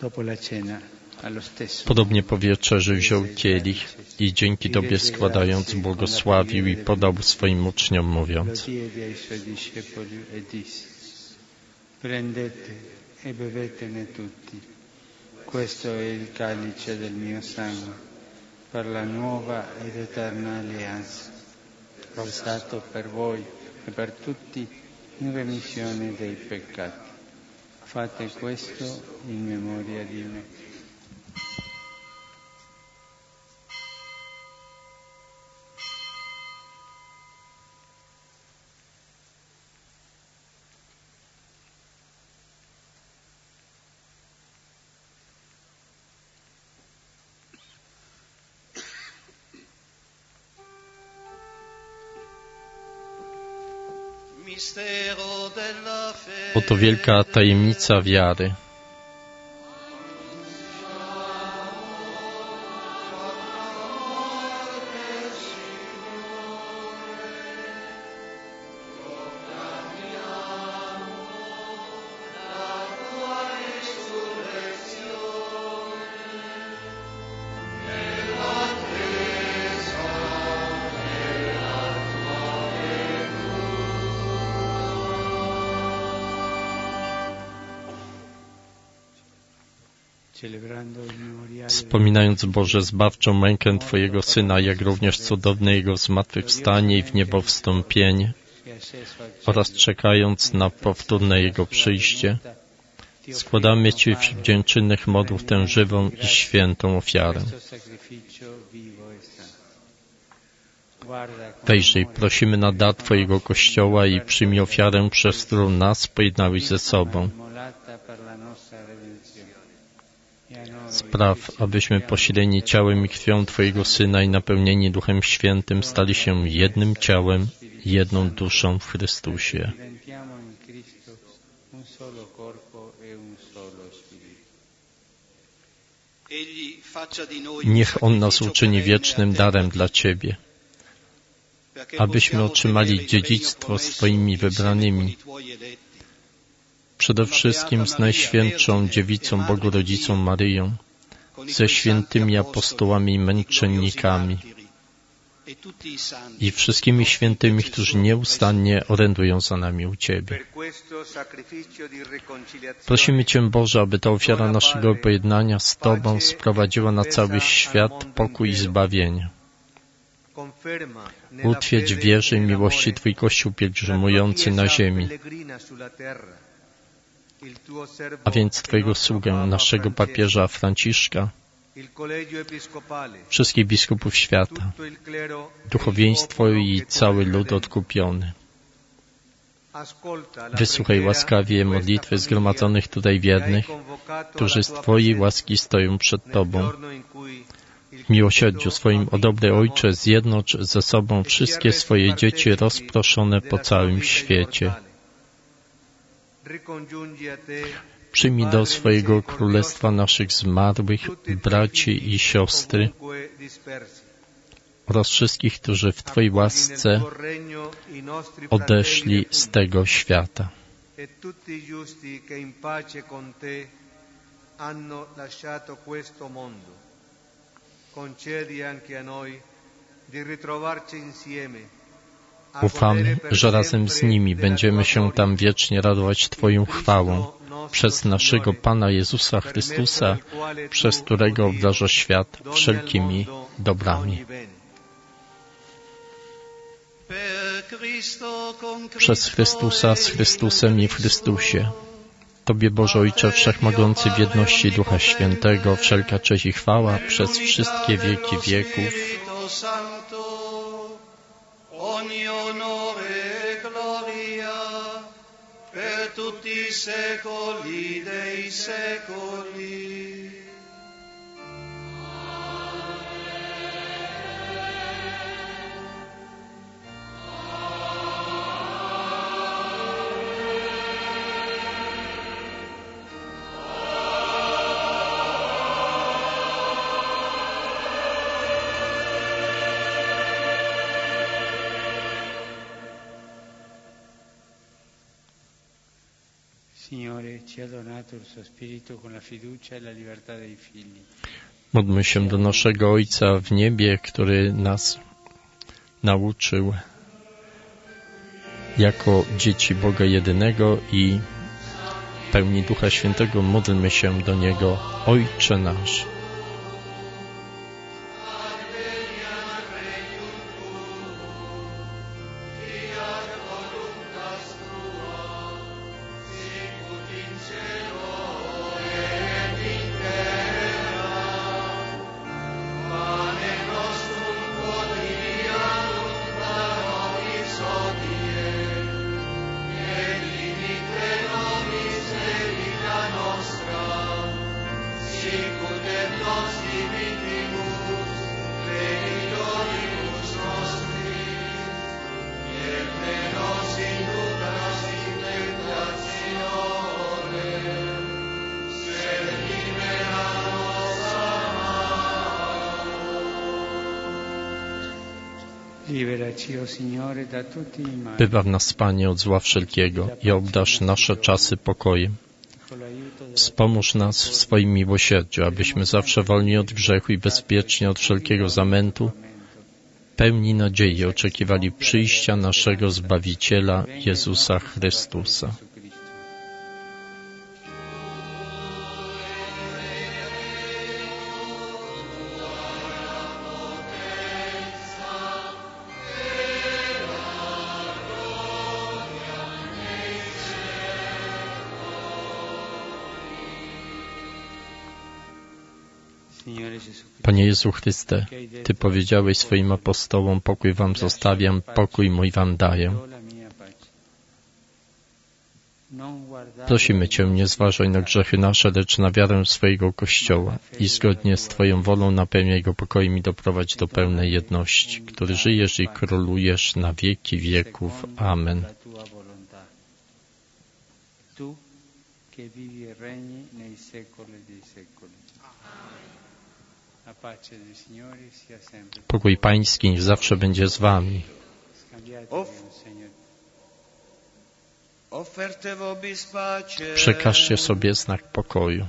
Podobnie po wieczerzy wziął kielich i dzięki Tobie składając błogosławił i podał swoim uczniom, mówiąc: Prendete e bevetene tutti. Questo è il calice del mio sangue, per la nuova ed eterna alleanza, versato per voi e per tutti in remissione dei peccati. Fate questo in memoria di me. Oto wielka tajemnica wiary. Wspominając, Boże, zbawczą mękę Twojego Syna, jak również cudowne Jego zmartwychwstanie i w niebo wstąpienie oraz czekając na powtórne Jego przyjście, składamy Ci wśród dziękczynnych modłów tę żywą i świętą ofiarę. Wejrzyj, prosimy na dar Twojego Kościoła i przyjmij ofiarę, przez którą nas pojednałeś ze sobą. Spraw, abyśmy posileni ciałem i krwią Twojego Syna i napełnieni Duchem Świętym stali się jednym ciałem i jedną duszą w Chrystusie. Niech On nas uczyni wiecznym darem dla Ciebie, abyśmy otrzymali dziedzictwo swoimi wybranymi, przede wszystkim z Najświętszą Dziewicą Bogu Rodzicą Maryją, ze świętymi apostołami i męczennikami i wszystkimi świętymi, którzy nieustannie orędują za nami u Ciebie. Prosimy Cię, Boże, aby ta ofiara naszego pojednania z Tobą sprowadziła na cały świat pokój i zbawienie. Utwierdź w wierze i miłości Twój Kościół pielgrzymujący na ziemi, a więc Twojego sługę, naszego papieża Franciszka, wszystkich biskupów świata, duchowieństwo i cały lud odkupiony. Wysłuchaj łaskawie modlitwy zgromadzonych tutaj wiernych, którzy z Twojej łaski stoją przed Tobą. W miłosierdziu swoim, o dobry Ojcze, zjednocz ze sobą wszystkie swoje dzieci rozproszone po całym świecie. Przyjmij do swojego królestwa naszych zmarłych braci i siostry oraz wszystkich, którzy w Twojej łasce odeszli z tego świata. Ufamy, że razem z nimi będziemy się tam wiecznie radować Twoją chwałą przez naszego Pana Jezusa Chrystusa, przez którego obdarza świat wszelkimi dobrami. Przez Chrystusa, z Chrystusem i w Chrystusie. Tobie, Boże Ojcze Wszechmogący, w jedności Ducha Świętego, wszelka cześć i chwała przez wszystkie wieki wieków. Ogni onore e gloria per tutti i secoli dei secoli. Módlmy się do naszego Ojca w niebie, który nas nauczył jako dzieci Boga jedynego i pełni Ducha Świętego. Módlmy się do Niego. Ojcze nasz. Wybaw nas, Panie, od zła wszelkiego i obdarz nasze czasy pokojem. Wspomóż nas w swoim miłosierdziu, abyśmy zawsze wolni od grzechu i bezpiecznie od wszelkiego zamętu, pełni nadziei oczekiwali przyjścia naszego Zbawiciela Jezusa Chrystusa. Panie Jezu Chryste, Ty powiedziałeś swoim apostołom, pokój wam zostawiam, pokój mój wam daję. Prosimy Cię, nie zważaj na grzechy nasze, lecz na wiarę swojego Kościoła i zgodnie z Twoją wolą napełniaj go pokojem i doprowadź do pełnej jedności, który żyjesz i królujesz na wieki wieków. Amen. Pokój Pański niech zawsze będzie z Wami. Przekażcie sobie znak pokoju.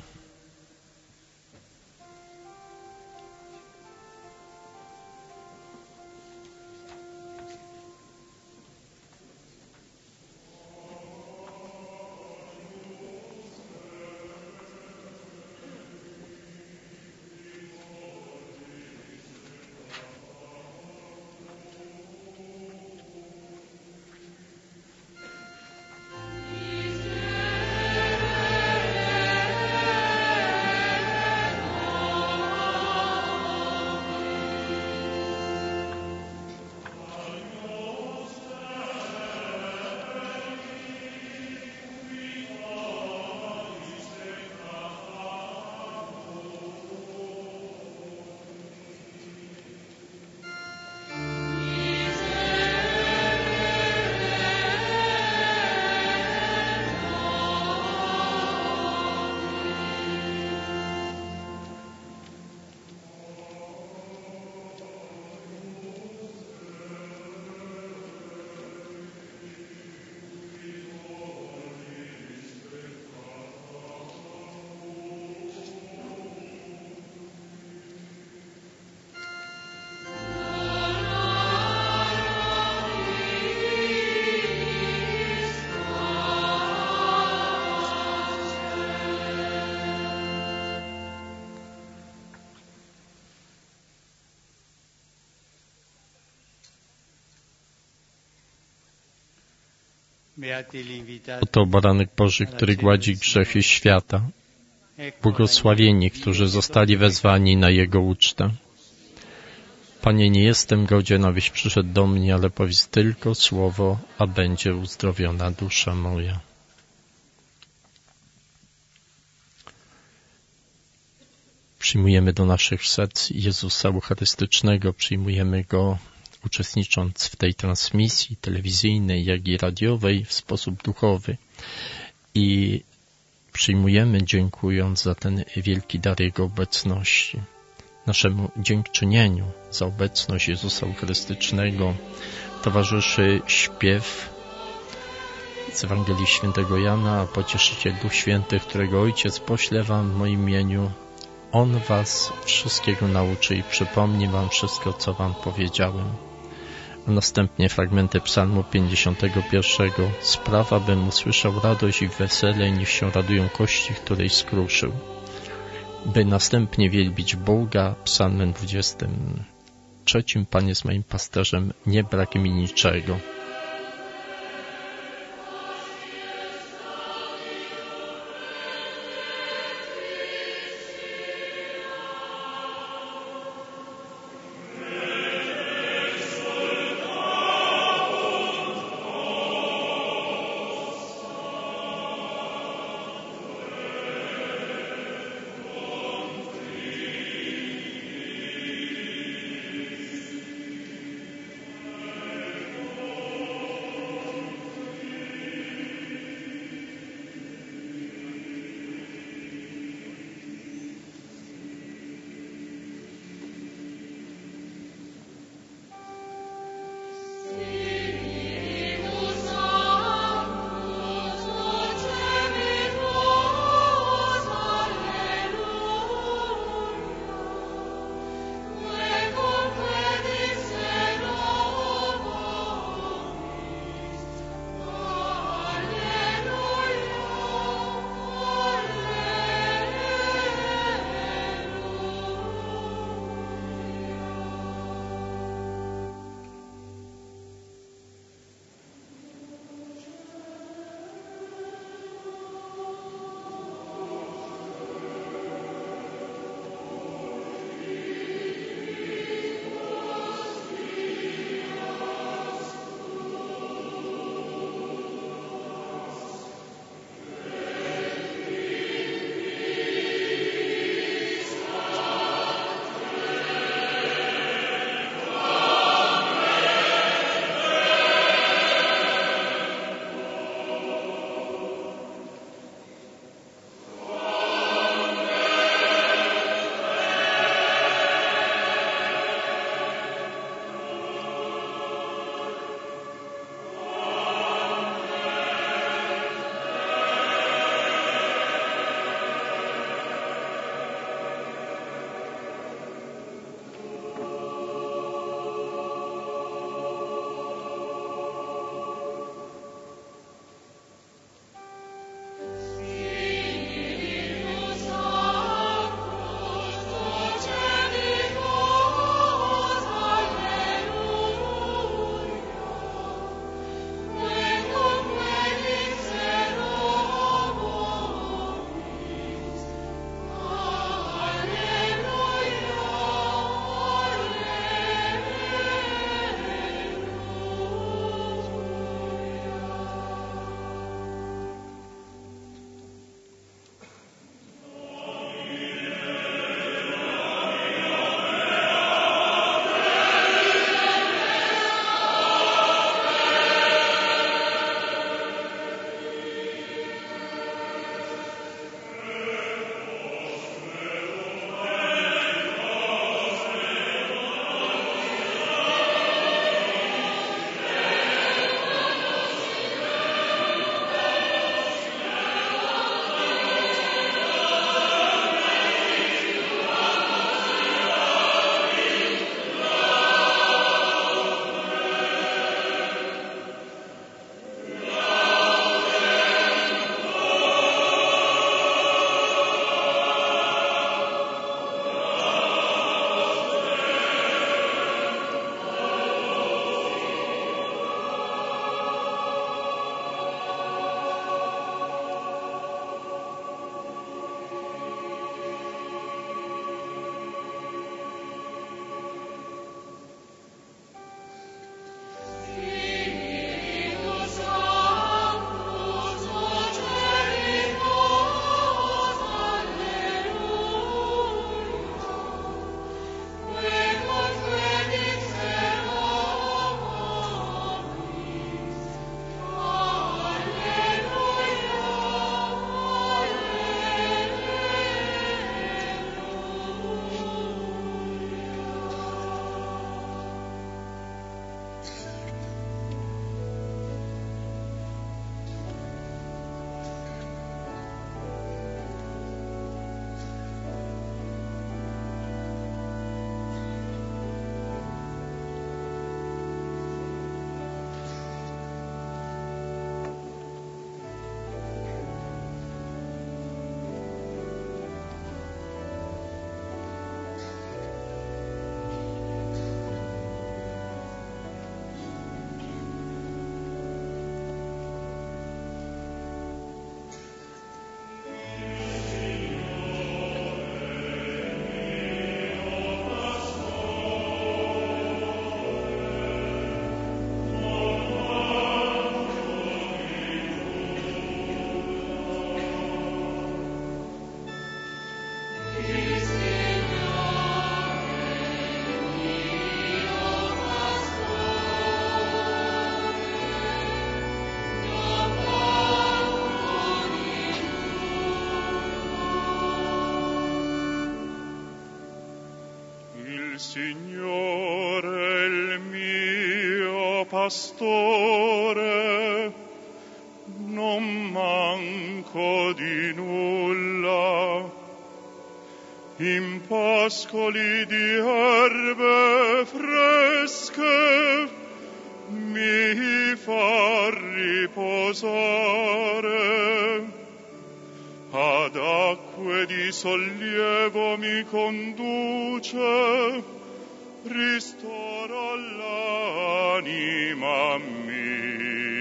Oto baranek Boży, który gładzi grzechy świata. Błogosławieni, którzy zostali wezwani na Jego ucztę. Panie, nie jestem godzien, abyś przyszedł do mnie, ale powiedz tylko słowo, a będzie uzdrowiona dusza moja. Przyjmujemy do naszych serc Jezusa Eucharystycznego, przyjmujemy Go uczestnicząc w tej transmisji telewizyjnej, jak i radiowej w sposób duchowy i przyjmujemy, dziękując za ten wielki dar Jego obecności. Naszemu dziękczynieniu za obecność Jezusa Eucharystycznego towarzyszy śpiew z Ewangelii Świętego Jana, a Pocieszyciel Duch Święty, którego Ojciec pośle wam w moim imieniu, On was wszystkiego nauczy i przypomni wam wszystko, co wam powiedziałem. A następnie fragmenty Psalmu pięćdziesiątego pierwszego. Sprawa, bym usłyszał radość i wesele, niech się radują kości, której skruszył. By następnie wielbić Boga, Psalmem dwudziestym trzecim. Pan jest moim pasterzem, nie brak mi niczego. il Signore il mio pastore, non manco di nulla. In pascoli di erbe fresche mi fa riposare, ad acque di sollievo mi conduce, ristora l'anima mia.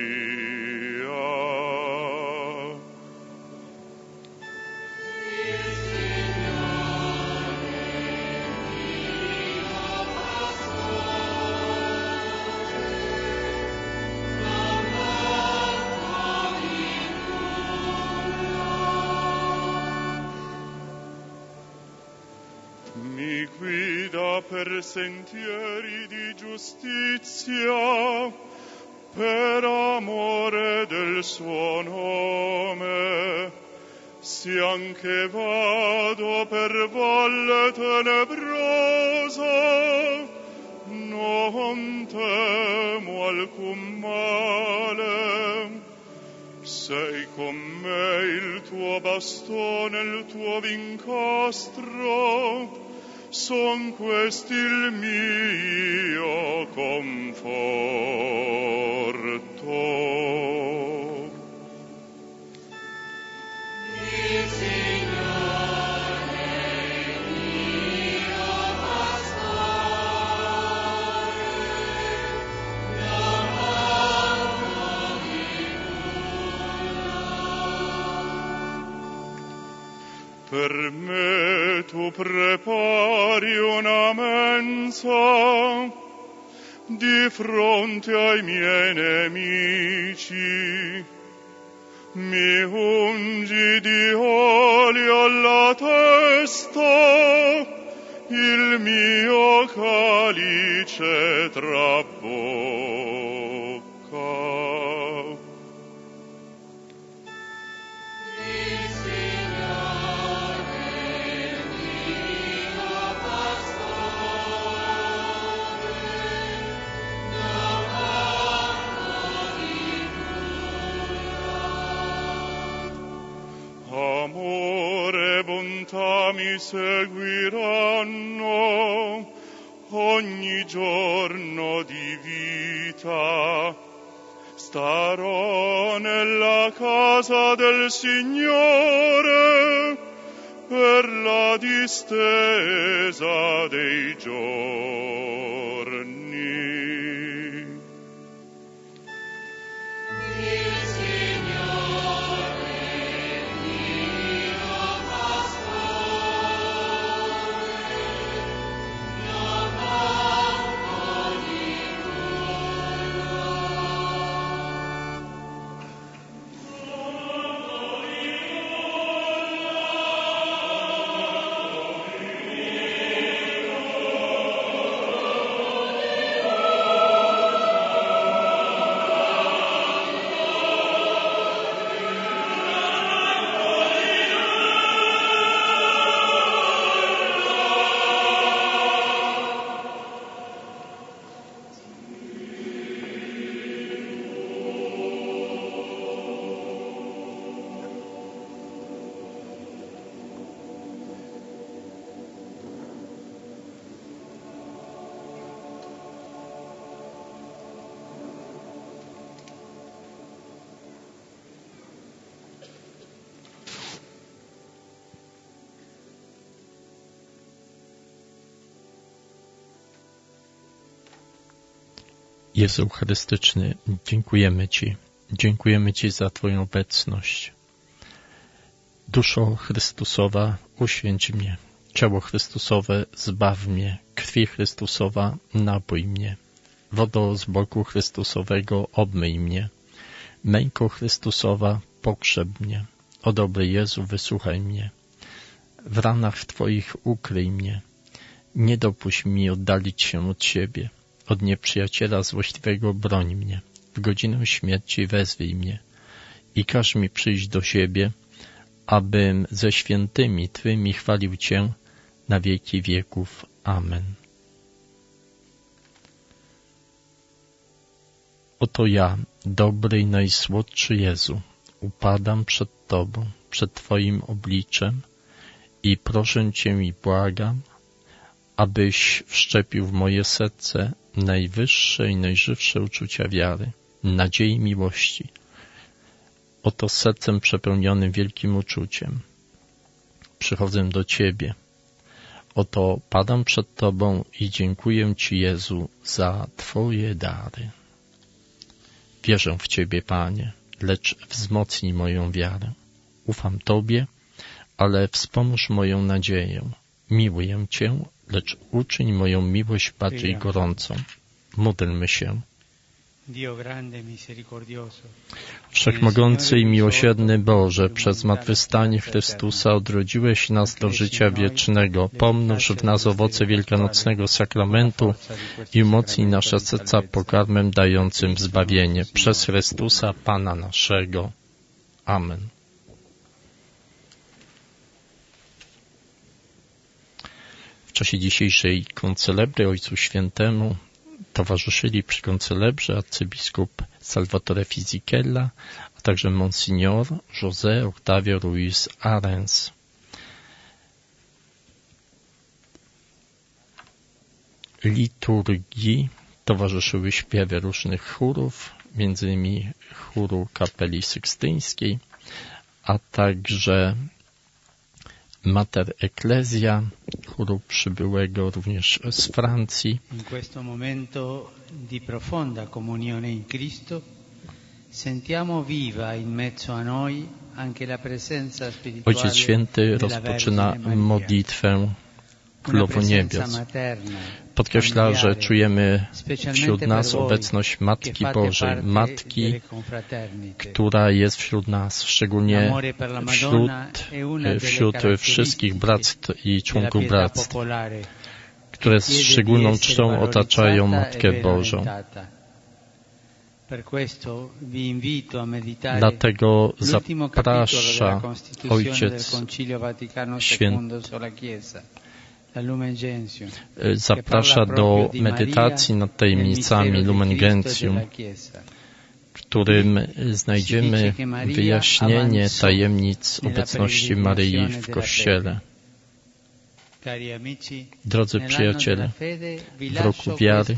Mi guida per sentieri di giustizia, per amore del suo nome. Se anche vado per valle tenebrosa, non temo alcun male. Sei con me, il tuo bastone, il tuo vincastro, son questi il mio conforto. Il Signore è mio pastore, non manco di nulla. Per me tu prepari una mensa di fronte ai miei nemici, mi ungi di olio alla testa, il mio calice trabocca. Amore e bontà mi seguiranno ogni giorno di vita. Starò nella casa del Signore per la distesa dei giorni. Jezu Chrystyczny, dziękujemy Ci. Dziękujemy Ci za Twoją obecność. Duszo Chrystusowa, uświęć mnie. Ciało Chrystusowe, zbaw mnie. Krwi Chrystusowa, napój mnie. Wodo z boku Chrystusowego, obmyj mnie. Męko Chrystusowa, pokrzep mnie. O dobry Jezu, wysłuchaj mnie. W ranach Twoich ukryj mnie. Nie dopuść mi oddalić się od siebie. Od nieprzyjaciela złośliwego broń mnie. W godzinę śmierci wezwij mnie. I każ mi przyjść do siebie, abym ze świętymi Twymi chwalił Cię na wieki wieków. Amen. Oto ja, dobry i najsłodszy Jezu, upadam przed Tobą, przed Twoim obliczem i proszę Cię i błagam, abyś wszczepił w moje serce najwyższe i najżywsze uczucia wiary, nadziei i miłości. Oto sercem przepełnionym wielkim uczuciem przychodzę do Ciebie. Oto padam przed Tobą i dziękuję Ci, Jezu, za Twoje dary. Wierzę w Ciebie, Panie, lecz wzmocnij moją wiarę. Ufam Tobie, ale wspomóż moją nadzieję. Miłuję Cię, lecz uczyń moją miłość bardziej gorącą. Módlmy się. Wszechmogący i miłosierny Boże, przez zmartwychwstanie Chrystusa odrodziłeś nas do życia wiecznego. Pomnóż w nas owoce wielkanocnego sakramentu i umocnij nasze serca pokarmem dającym zbawienie. Przez Chrystusa, Pana naszego. Amen. W czasie dzisiejszej koncelebry Ojcu Świętemu towarzyszyli przy koncelebrze arcybiskup Salvatore Fisichella, a także Monsignor José Octavio Ruiz Arens. Liturgii towarzyszyły śpiewy różnych chórów, między innymi chóru Kapeli Sykstyńskiej, a także Mater Ecclesia, chóru przybyłego również z Francji. In questo momento di profonda comunione in Cristo sentiamo viva in mezzo a noi anche la presenza spirituale. Ojciec Święty rozpoczyna modlitwę Królowo Niebios. Podkreśla, że czujemy wśród nas obecność Matki Bożej, Matki, która jest wśród nas, szczególnie wśród, wśród wszystkich bractw i członków bractw, które z szczególną czcią otaczają Matkę Bożą. Dlatego zaprasza Ojciec Święty, zaprasza do medytacji nad tajemnicami Lumen Gentium, w którym znajdziemy wyjaśnienie tajemnic obecności Maryi w Kościele. Drodzy przyjaciele, w roku wiary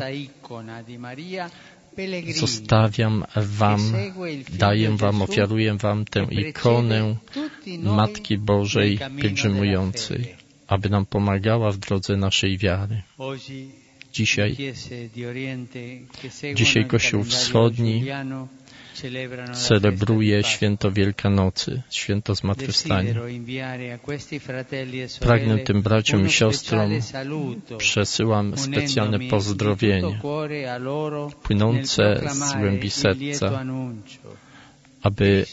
zostawiam wam, daję wam, ofiaruję wam tę ikonę Matki Bożej pielgrzymującej, aby nam pomagała w drodze naszej wiary. Dzisiaj, dzisiaj Kościół Wschodni celebruje święto Wielkanocy, święto Zmartwychwstania. Pragnę tym braciom i siostrom przesyłam specjalne pozdrowienie płynące z głębi serca, aby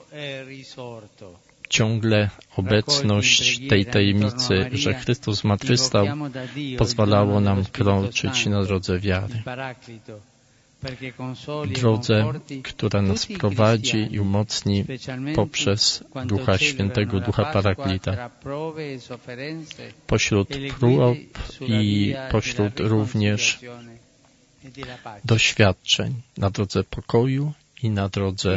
ciągle obecność tej tajemnicy, że Chrystus zmartwychwstał, pozwalało nam kroczyć na drodze wiary. Drodze, która nas prowadzi i umocni poprzez Ducha Świętego, Ducha Paraklita. Pośród prób i pośród również doświadczeń na drodze pokoju i na drodze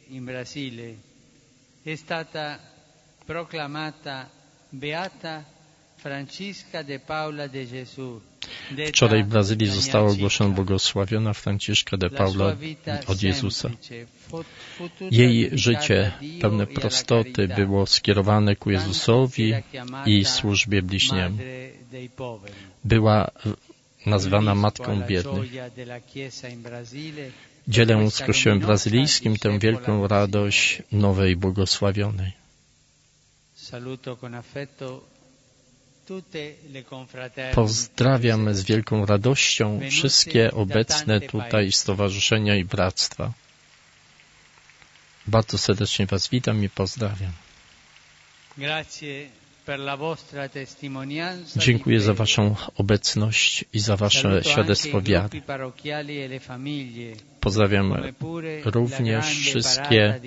è stata proclamata beata Francesca de Paula de Jesus. Wczoraj w Brazylii została ogłoszona błogosławiona Franciszka de Paula od Jezusa. Jej życie pełne prostoty było skierowane ku Jezusowi i służbie bliźniemu. Była nazwana Matką Biednych. Dzielę z Kościołem brazylijskim tę wielką radość nowej błogosławionej. Pozdrawiam z wielką radością wszystkie obecne tutaj stowarzyszenia i bractwa. Bardzo serdecznie Was witam i pozdrawiam. Dziękuję za Waszą obecność i za Wasze świadectwo wiary. Pozdrawiam również wszystkie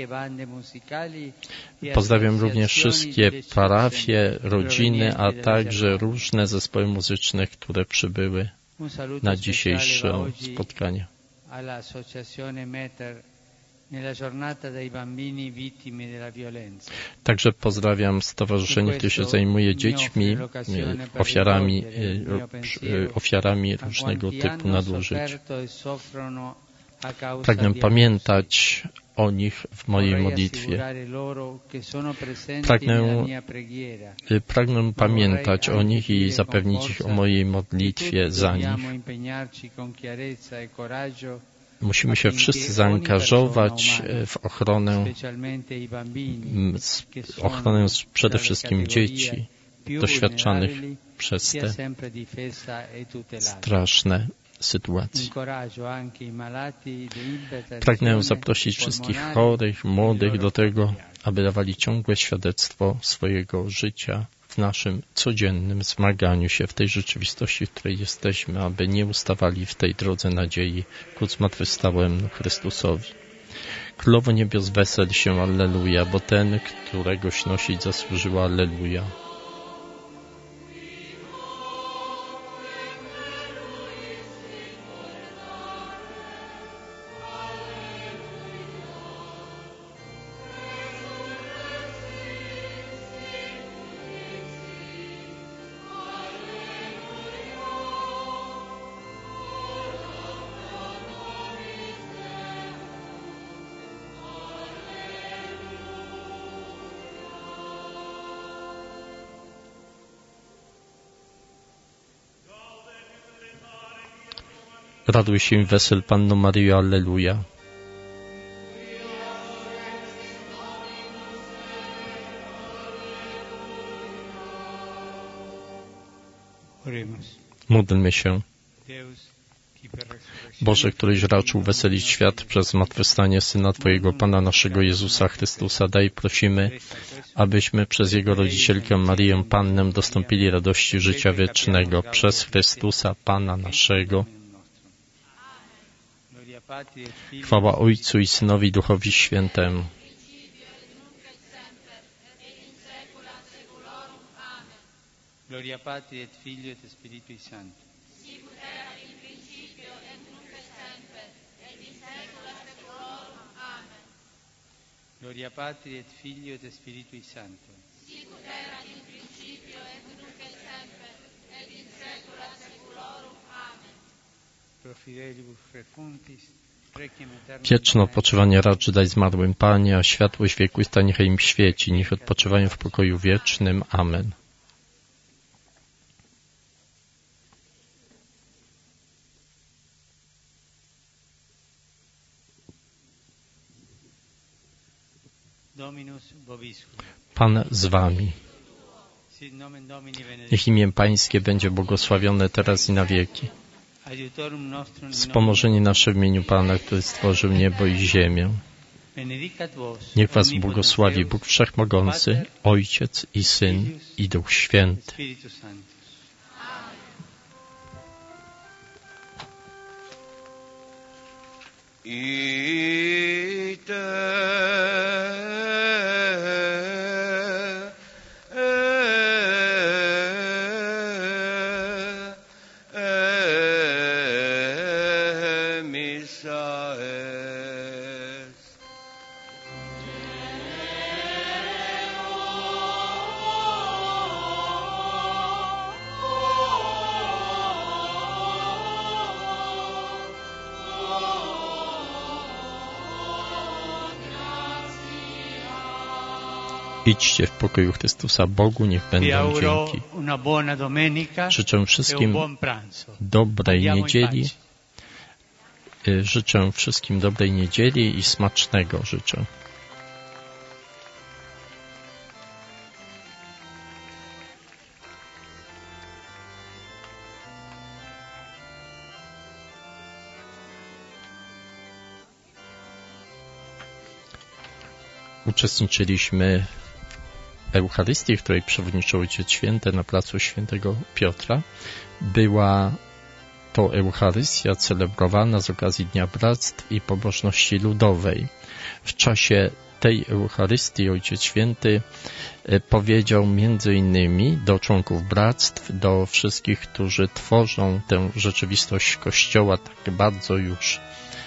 pozdrawiam również wszystkie parafie, rodziny, a także różne zespoły muzyczne, które przybyły na dzisiejsze spotkanie. all'associazione Meter nella giornata dei bambini vittime della violenza. Także pozdrawiam stowarzyszenie, które się zajmuje dziećmi, ofiarami, ofiarami różnego typu nadużyć. Pragnę pamiętać o nich w mojej modlitwie. Pragnę, pragnę pamiętać o nich i zapewnić ich o mojej modlitwie za nich. Musimy się wszyscy zaangażować w ochronę, ochronę przede wszystkim dzieci doświadczanych przez te straszne sytuacji. Pragnę zaprosić wszystkich chorych, młodych do tego, aby dawali ciągłe świadectwo swojego życia w naszym codziennym zmaganiu się w tej rzeczywistości, w której jesteśmy, aby nie ustawali w tej drodze nadziei ku zmartwychwstałemu Chrystusowi. Królowo niebios, wesel się, alleluja, bo ten, któregoś nosić zasłużyła, alleluja. Raduj się, wesel Panno Maryjo, alleluja. Módlmy się. Boże, któryś raczył weselić świat przez zmartwychwstanie Syna Twojego, Pana naszego Jezusa Chrystusa, daj prosimy, abyśmy przez Jego rodzicielkę Maryję Pannę dostąpili radości życia wiecznego przez Chrystusa Pana naszego. Chwała Ojcu i Synowi, Duchowi Świętemu. Gloria Patri et Filio et Spiritui Sancto. Sicut erat in principio et nunc et semper et in saecula saeculorum. Amen. Gloria Patri et Filio et Spiritui Sancto. Sicut erat in principio et nunc et semper et in saecula saeculorum. Amen. Pro fidelibus refuntis. Wieczne odpoczywanie racz daj zmarłym, Panie, a światłość wiekuista niechaj im świeci, niech odpoczywają w pokoju wiecznym. Amen. Pan z wami. Niech imię Pańskie będzie błogosławione teraz i na wieki. Wspomożenie nasze w imieniu Pana, który stworzył niebo i ziemię. Niech was błogosławi Bóg Wszechmogący, Ojciec i Syn i Duch Święty. Idźcie w pokoju Chrystusa. Bogu niech będą dzięki. Życzę wszystkim dobrej niedzieli. Życzę wszystkim dobrej niedzieli i smacznego życzę. Uczestniczyliśmy w Eucharystii, w której przewodniczył Ojciec Święty na placu Świętego Piotra. Była to Eucharystia celebrowana z okazji Dnia Bractw i Pobożności Ludowej. W czasie tej Eucharystii Ojciec Święty powiedział między innymi do członków bractw, do wszystkich, którzy tworzą tę rzeczywistość Kościoła tak bardzo już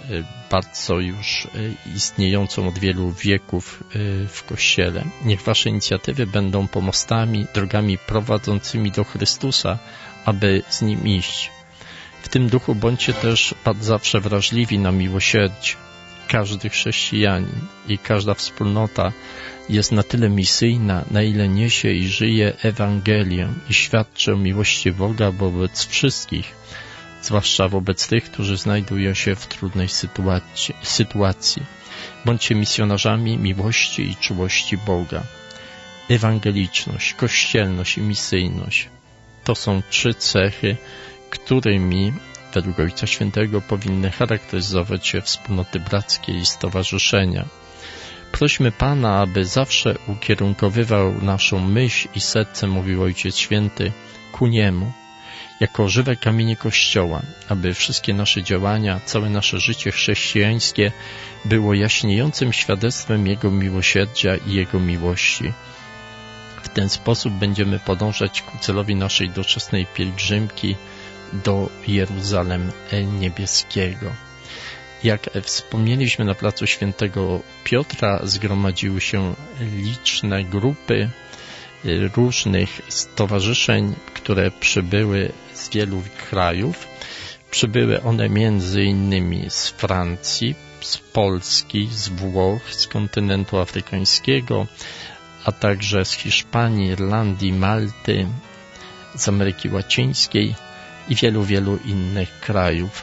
bardzo już istniejącą od wielu wieków w Kościele. Niech wasze inicjatywy będą pomostami, drogami prowadzącymi do Chrystusa, aby z Nim iść. W tym duchu bądźcie też zawsze wrażliwi na miłosierdzie. Każdy chrześcijanin i każda wspólnota jest na tyle misyjna, na ile niesie i żyje Ewangelię i świadczy o miłości Boga wobec wszystkich, zwłaszcza wobec tych, którzy znajdują się w trudnej sytuacji. sytuacji. Bądźcie misjonarzami miłości i czułości Boga. Ewangeliczność, kościelność i misyjność to są trzy cechy, którymi według Ojca Świętego powinny charakteryzować się wspólnoty brackie i stowarzyszenia. Prośmy Pana, aby zawsze ukierunkowywał naszą myśl i serce, mówił Ojciec Święty, ku Niemu, jako żywe kamienie Kościoła, aby wszystkie nasze działania, całe nasze życie chrześcijańskie było jaśniejącym świadectwem Jego miłosierdzia i Jego miłości. W ten sposób będziemy podążać ku celowi naszej doczesnej pielgrzymki do Jeruzalem Niebieskiego. Jak wspomnieliśmy, na placu Świętego Piotra zgromadziły się liczne grupy różnych stowarzyszeń, które przybyły z wielu krajów. Przybyły one między innymi z Francji, z Polski, z Włoch, z kontynentu afrykańskiego, a także z Hiszpanii, Irlandii, Malty, z Ameryki Łacińskiej i wielu, wielu innych krajów.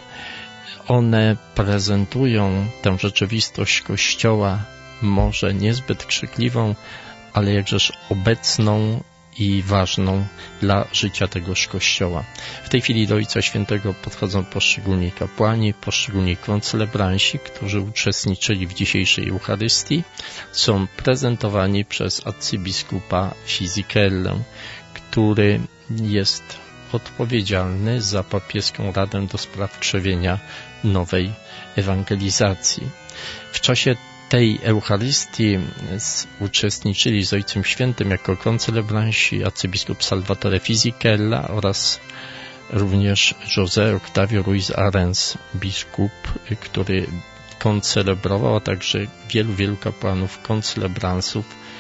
One prezentują tę rzeczywistość Kościoła, może niezbyt krzykliwą, ale jakżeż obecną i ważną dla życia tegoż Kościoła. W tej chwili do Ojca Świętego podchodzą poszczególni kapłani, poszczególni koncelebranci, którzy uczestniczyli w dzisiejszej Eucharystii. Są prezentowani przez arcybiskupa Fisichellę, który jest odpowiedzialny za papieską Radę do spraw krzewienia nowej ewangelizacji. W czasie tej Eucharystii uczestniczyli z Ojcem Świętym jako koncelebranci arcybiskup Salvatore Fisichella oraz również José Octavio Ruiz Arens, biskup, który koncelebrował, a także wielu, wielu kapłanów, koncelebransów,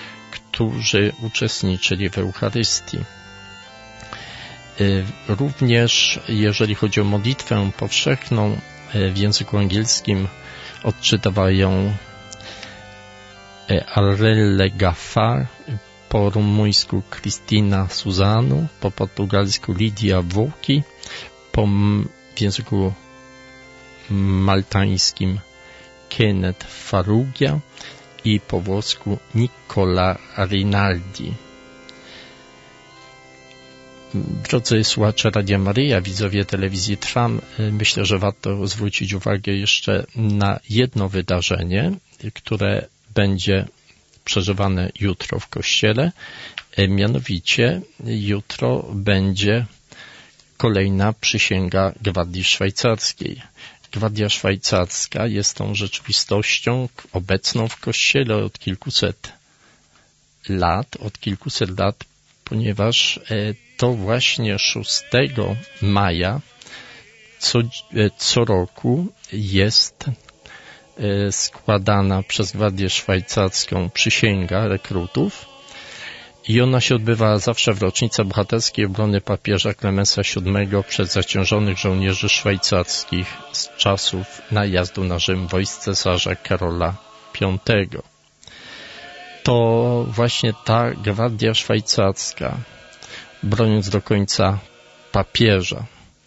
którzy uczestniczyli w Eucharystii. Również jeżeli chodzi o modlitwę powszechną, w języku angielskim odczytają Arrelle Gaffar, po rumuńsku Cristina Suzanu, po portugalsku Lidia Włóki, po w języku maltańskim Kenneth Farugia i po włosku Nicola Rinaldi. Drodzy słuchacze Radia Maryja, widzowie telewizji Trwam, myślę, że warto zwrócić uwagę jeszcze na jedno wydarzenie, które będzie przeżywane jutro w Kościele. Mianowicie jutro będzie kolejna przysięga Gwardii Szwajcarskiej. Gwardia Szwajcarska jest tą rzeczywistością obecną w Kościele od kilkuset lat, od kilkuset lat, ponieważ to właśnie szóstego maja co, co roku jest składana przez Gwardię Szwajcarską przysięga rekrutów i ona się odbywa zawsze w rocznicę bohaterskiej obrony papieża Klemensa siódmego przez zaciężonych żołnierzy szwajcarskich z czasów najazdu na Rzym wojsk cesarza Karola piątego. To właśnie ta Gwardia Szwajcarska, broniąc do końca papieża,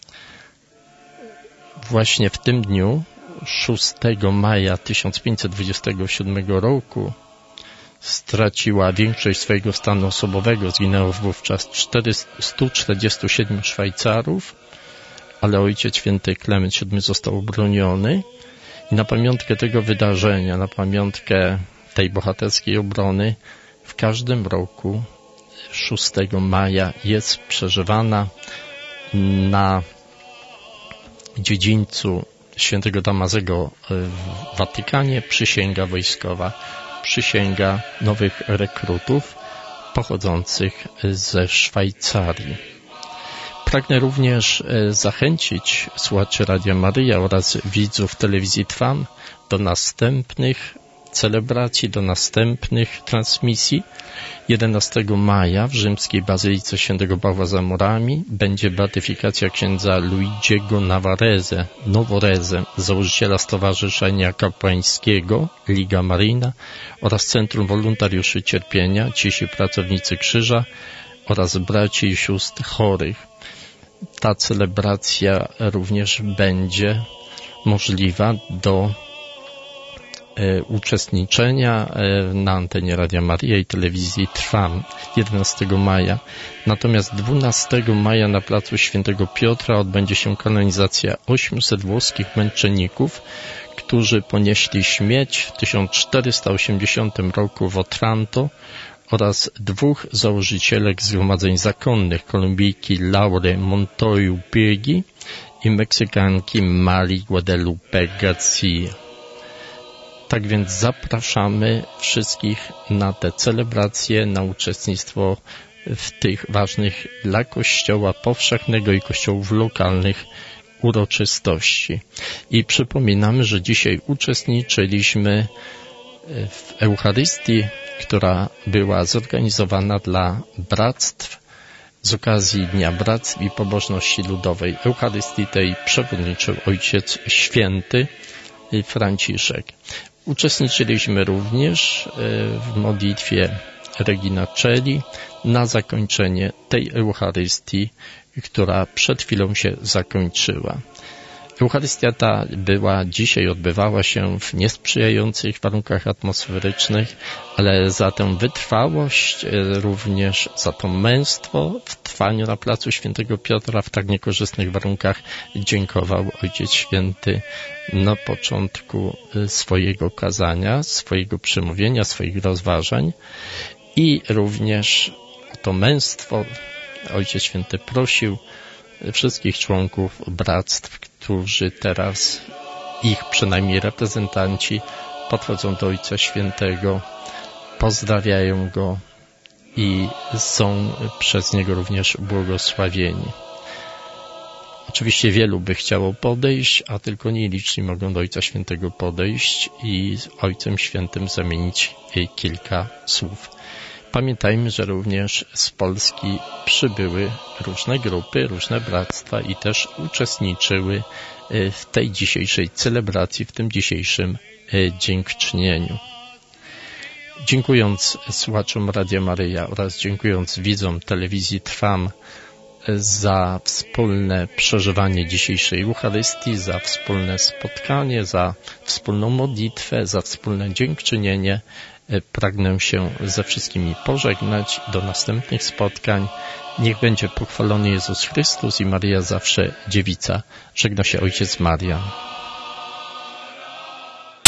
właśnie w tym dniu, szóstego maja tysiąc pięćset dwudziestego siódmego roku, straciła większość swojego stanu osobowego. Zginęło wówczas stu czterdziestu siedmiu Szwajcarów, ale Ojciec Święty Klement siódmy został obroniony i na pamiątkę tego wydarzenia, na pamiątkę tej bohaterskiej obrony w każdym roku szóstego maja jest przeżywana na dziedzińcu Świętego Damazego w Watykanie przysięga wojskowa, przysięga nowych rekrutów pochodzących ze Szwajcarii. Pragnę również zachęcić słuchaczy Radia Maryja oraz widzów telewizji Trwam do następnych celebracji, do następnych transmisji. jedenastego maja w rzymskiej Bazylice Świętego Pawła za Murami będzie beatyfikacja księdza Luigiego Navarreze, Novoreze, założyciela Stowarzyszenia Kapłańskiego Liga Maryjna oraz Centrum Wolontariuszy Cierpienia, dzisiejsi pracownicy Krzyża oraz braci i sióstr chorych. Ta celebracja również będzie możliwa do e, uczestniczenia e, na antenie Radia Maryja i telewizji Trwam jedenastego maja. Natomiast dwunastego maja na placu Świętego Piotra odbędzie się kanonizacja ośmiuset włoskich męczenników, którzy ponieśli śmierć w tysiąc czterysta osiemdziesiątym roku w Otranto, oraz dwóch założycielek zgromadzeń zakonnych, Kolumbijki Laure Montoyu Pirgi i Meksykanki Marii Guadalupe Garcia. Tak więc zapraszamy wszystkich na te celebracje, na uczestnictwo w tych ważnych dla Kościoła powszechnego i kościołów lokalnych uroczystości. I przypominamy, że dzisiaj uczestniczyliśmy w Eucharystii, która była zorganizowana dla bractw z okazji Dnia Bractw i Pobożności Ludowej. Eucharystii tej przewodniczył Ojciec Święty Franciszek. Uczestniczyliśmy również w modlitwie Regina Coeli na zakończenie tej Eucharystii, która przed chwilą się zakończyła. Eucharystia ta była dzisiaj, odbywała się w niesprzyjających warunkach atmosferycznych, ale za tę wytrwałość, również za to męstwo w trwaniu na placu Świętego Piotra w tak niekorzystnych warunkach dziękował Ojciec Święty na początku swojego kazania, swojego przemówienia, swoich rozważań i również o to męstwo Ojciec Święty prosił wszystkich członków bractw, którzy teraz, ich przynajmniej reprezentanci, podchodzą do Ojca Świętego, pozdrawiają Go i są przez Niego również błogosławieni. Oczywiście wielu by chciało podejść, a tylko nieliczni mogą do Ojca Świętego podejść i z Ojcem Świętym zamienić kilka słów. Pamiętajmy, że również z Polski przybyły różne grupy, różne bractwa i też uczestniczyły w tej dzisiejszej celebracji, w tym dzisiejszym dziękczynieniu. Dziękując słuchaczom Radia Maryja oraz dziękując widzom telewizji Trwam za wspólne przeżywanie dzisiejszej Eucharystii, za wspólne spotkanie, za wspólną modlitwę, za wspólne dziękczynienie, pragnę się ze wszystkimi pożegnać. Do następnych spotkań. Niech będzie pochwalony Jezus Chrystus i Maryja zawsze Dziewica. Żegna się Ojciec Marian.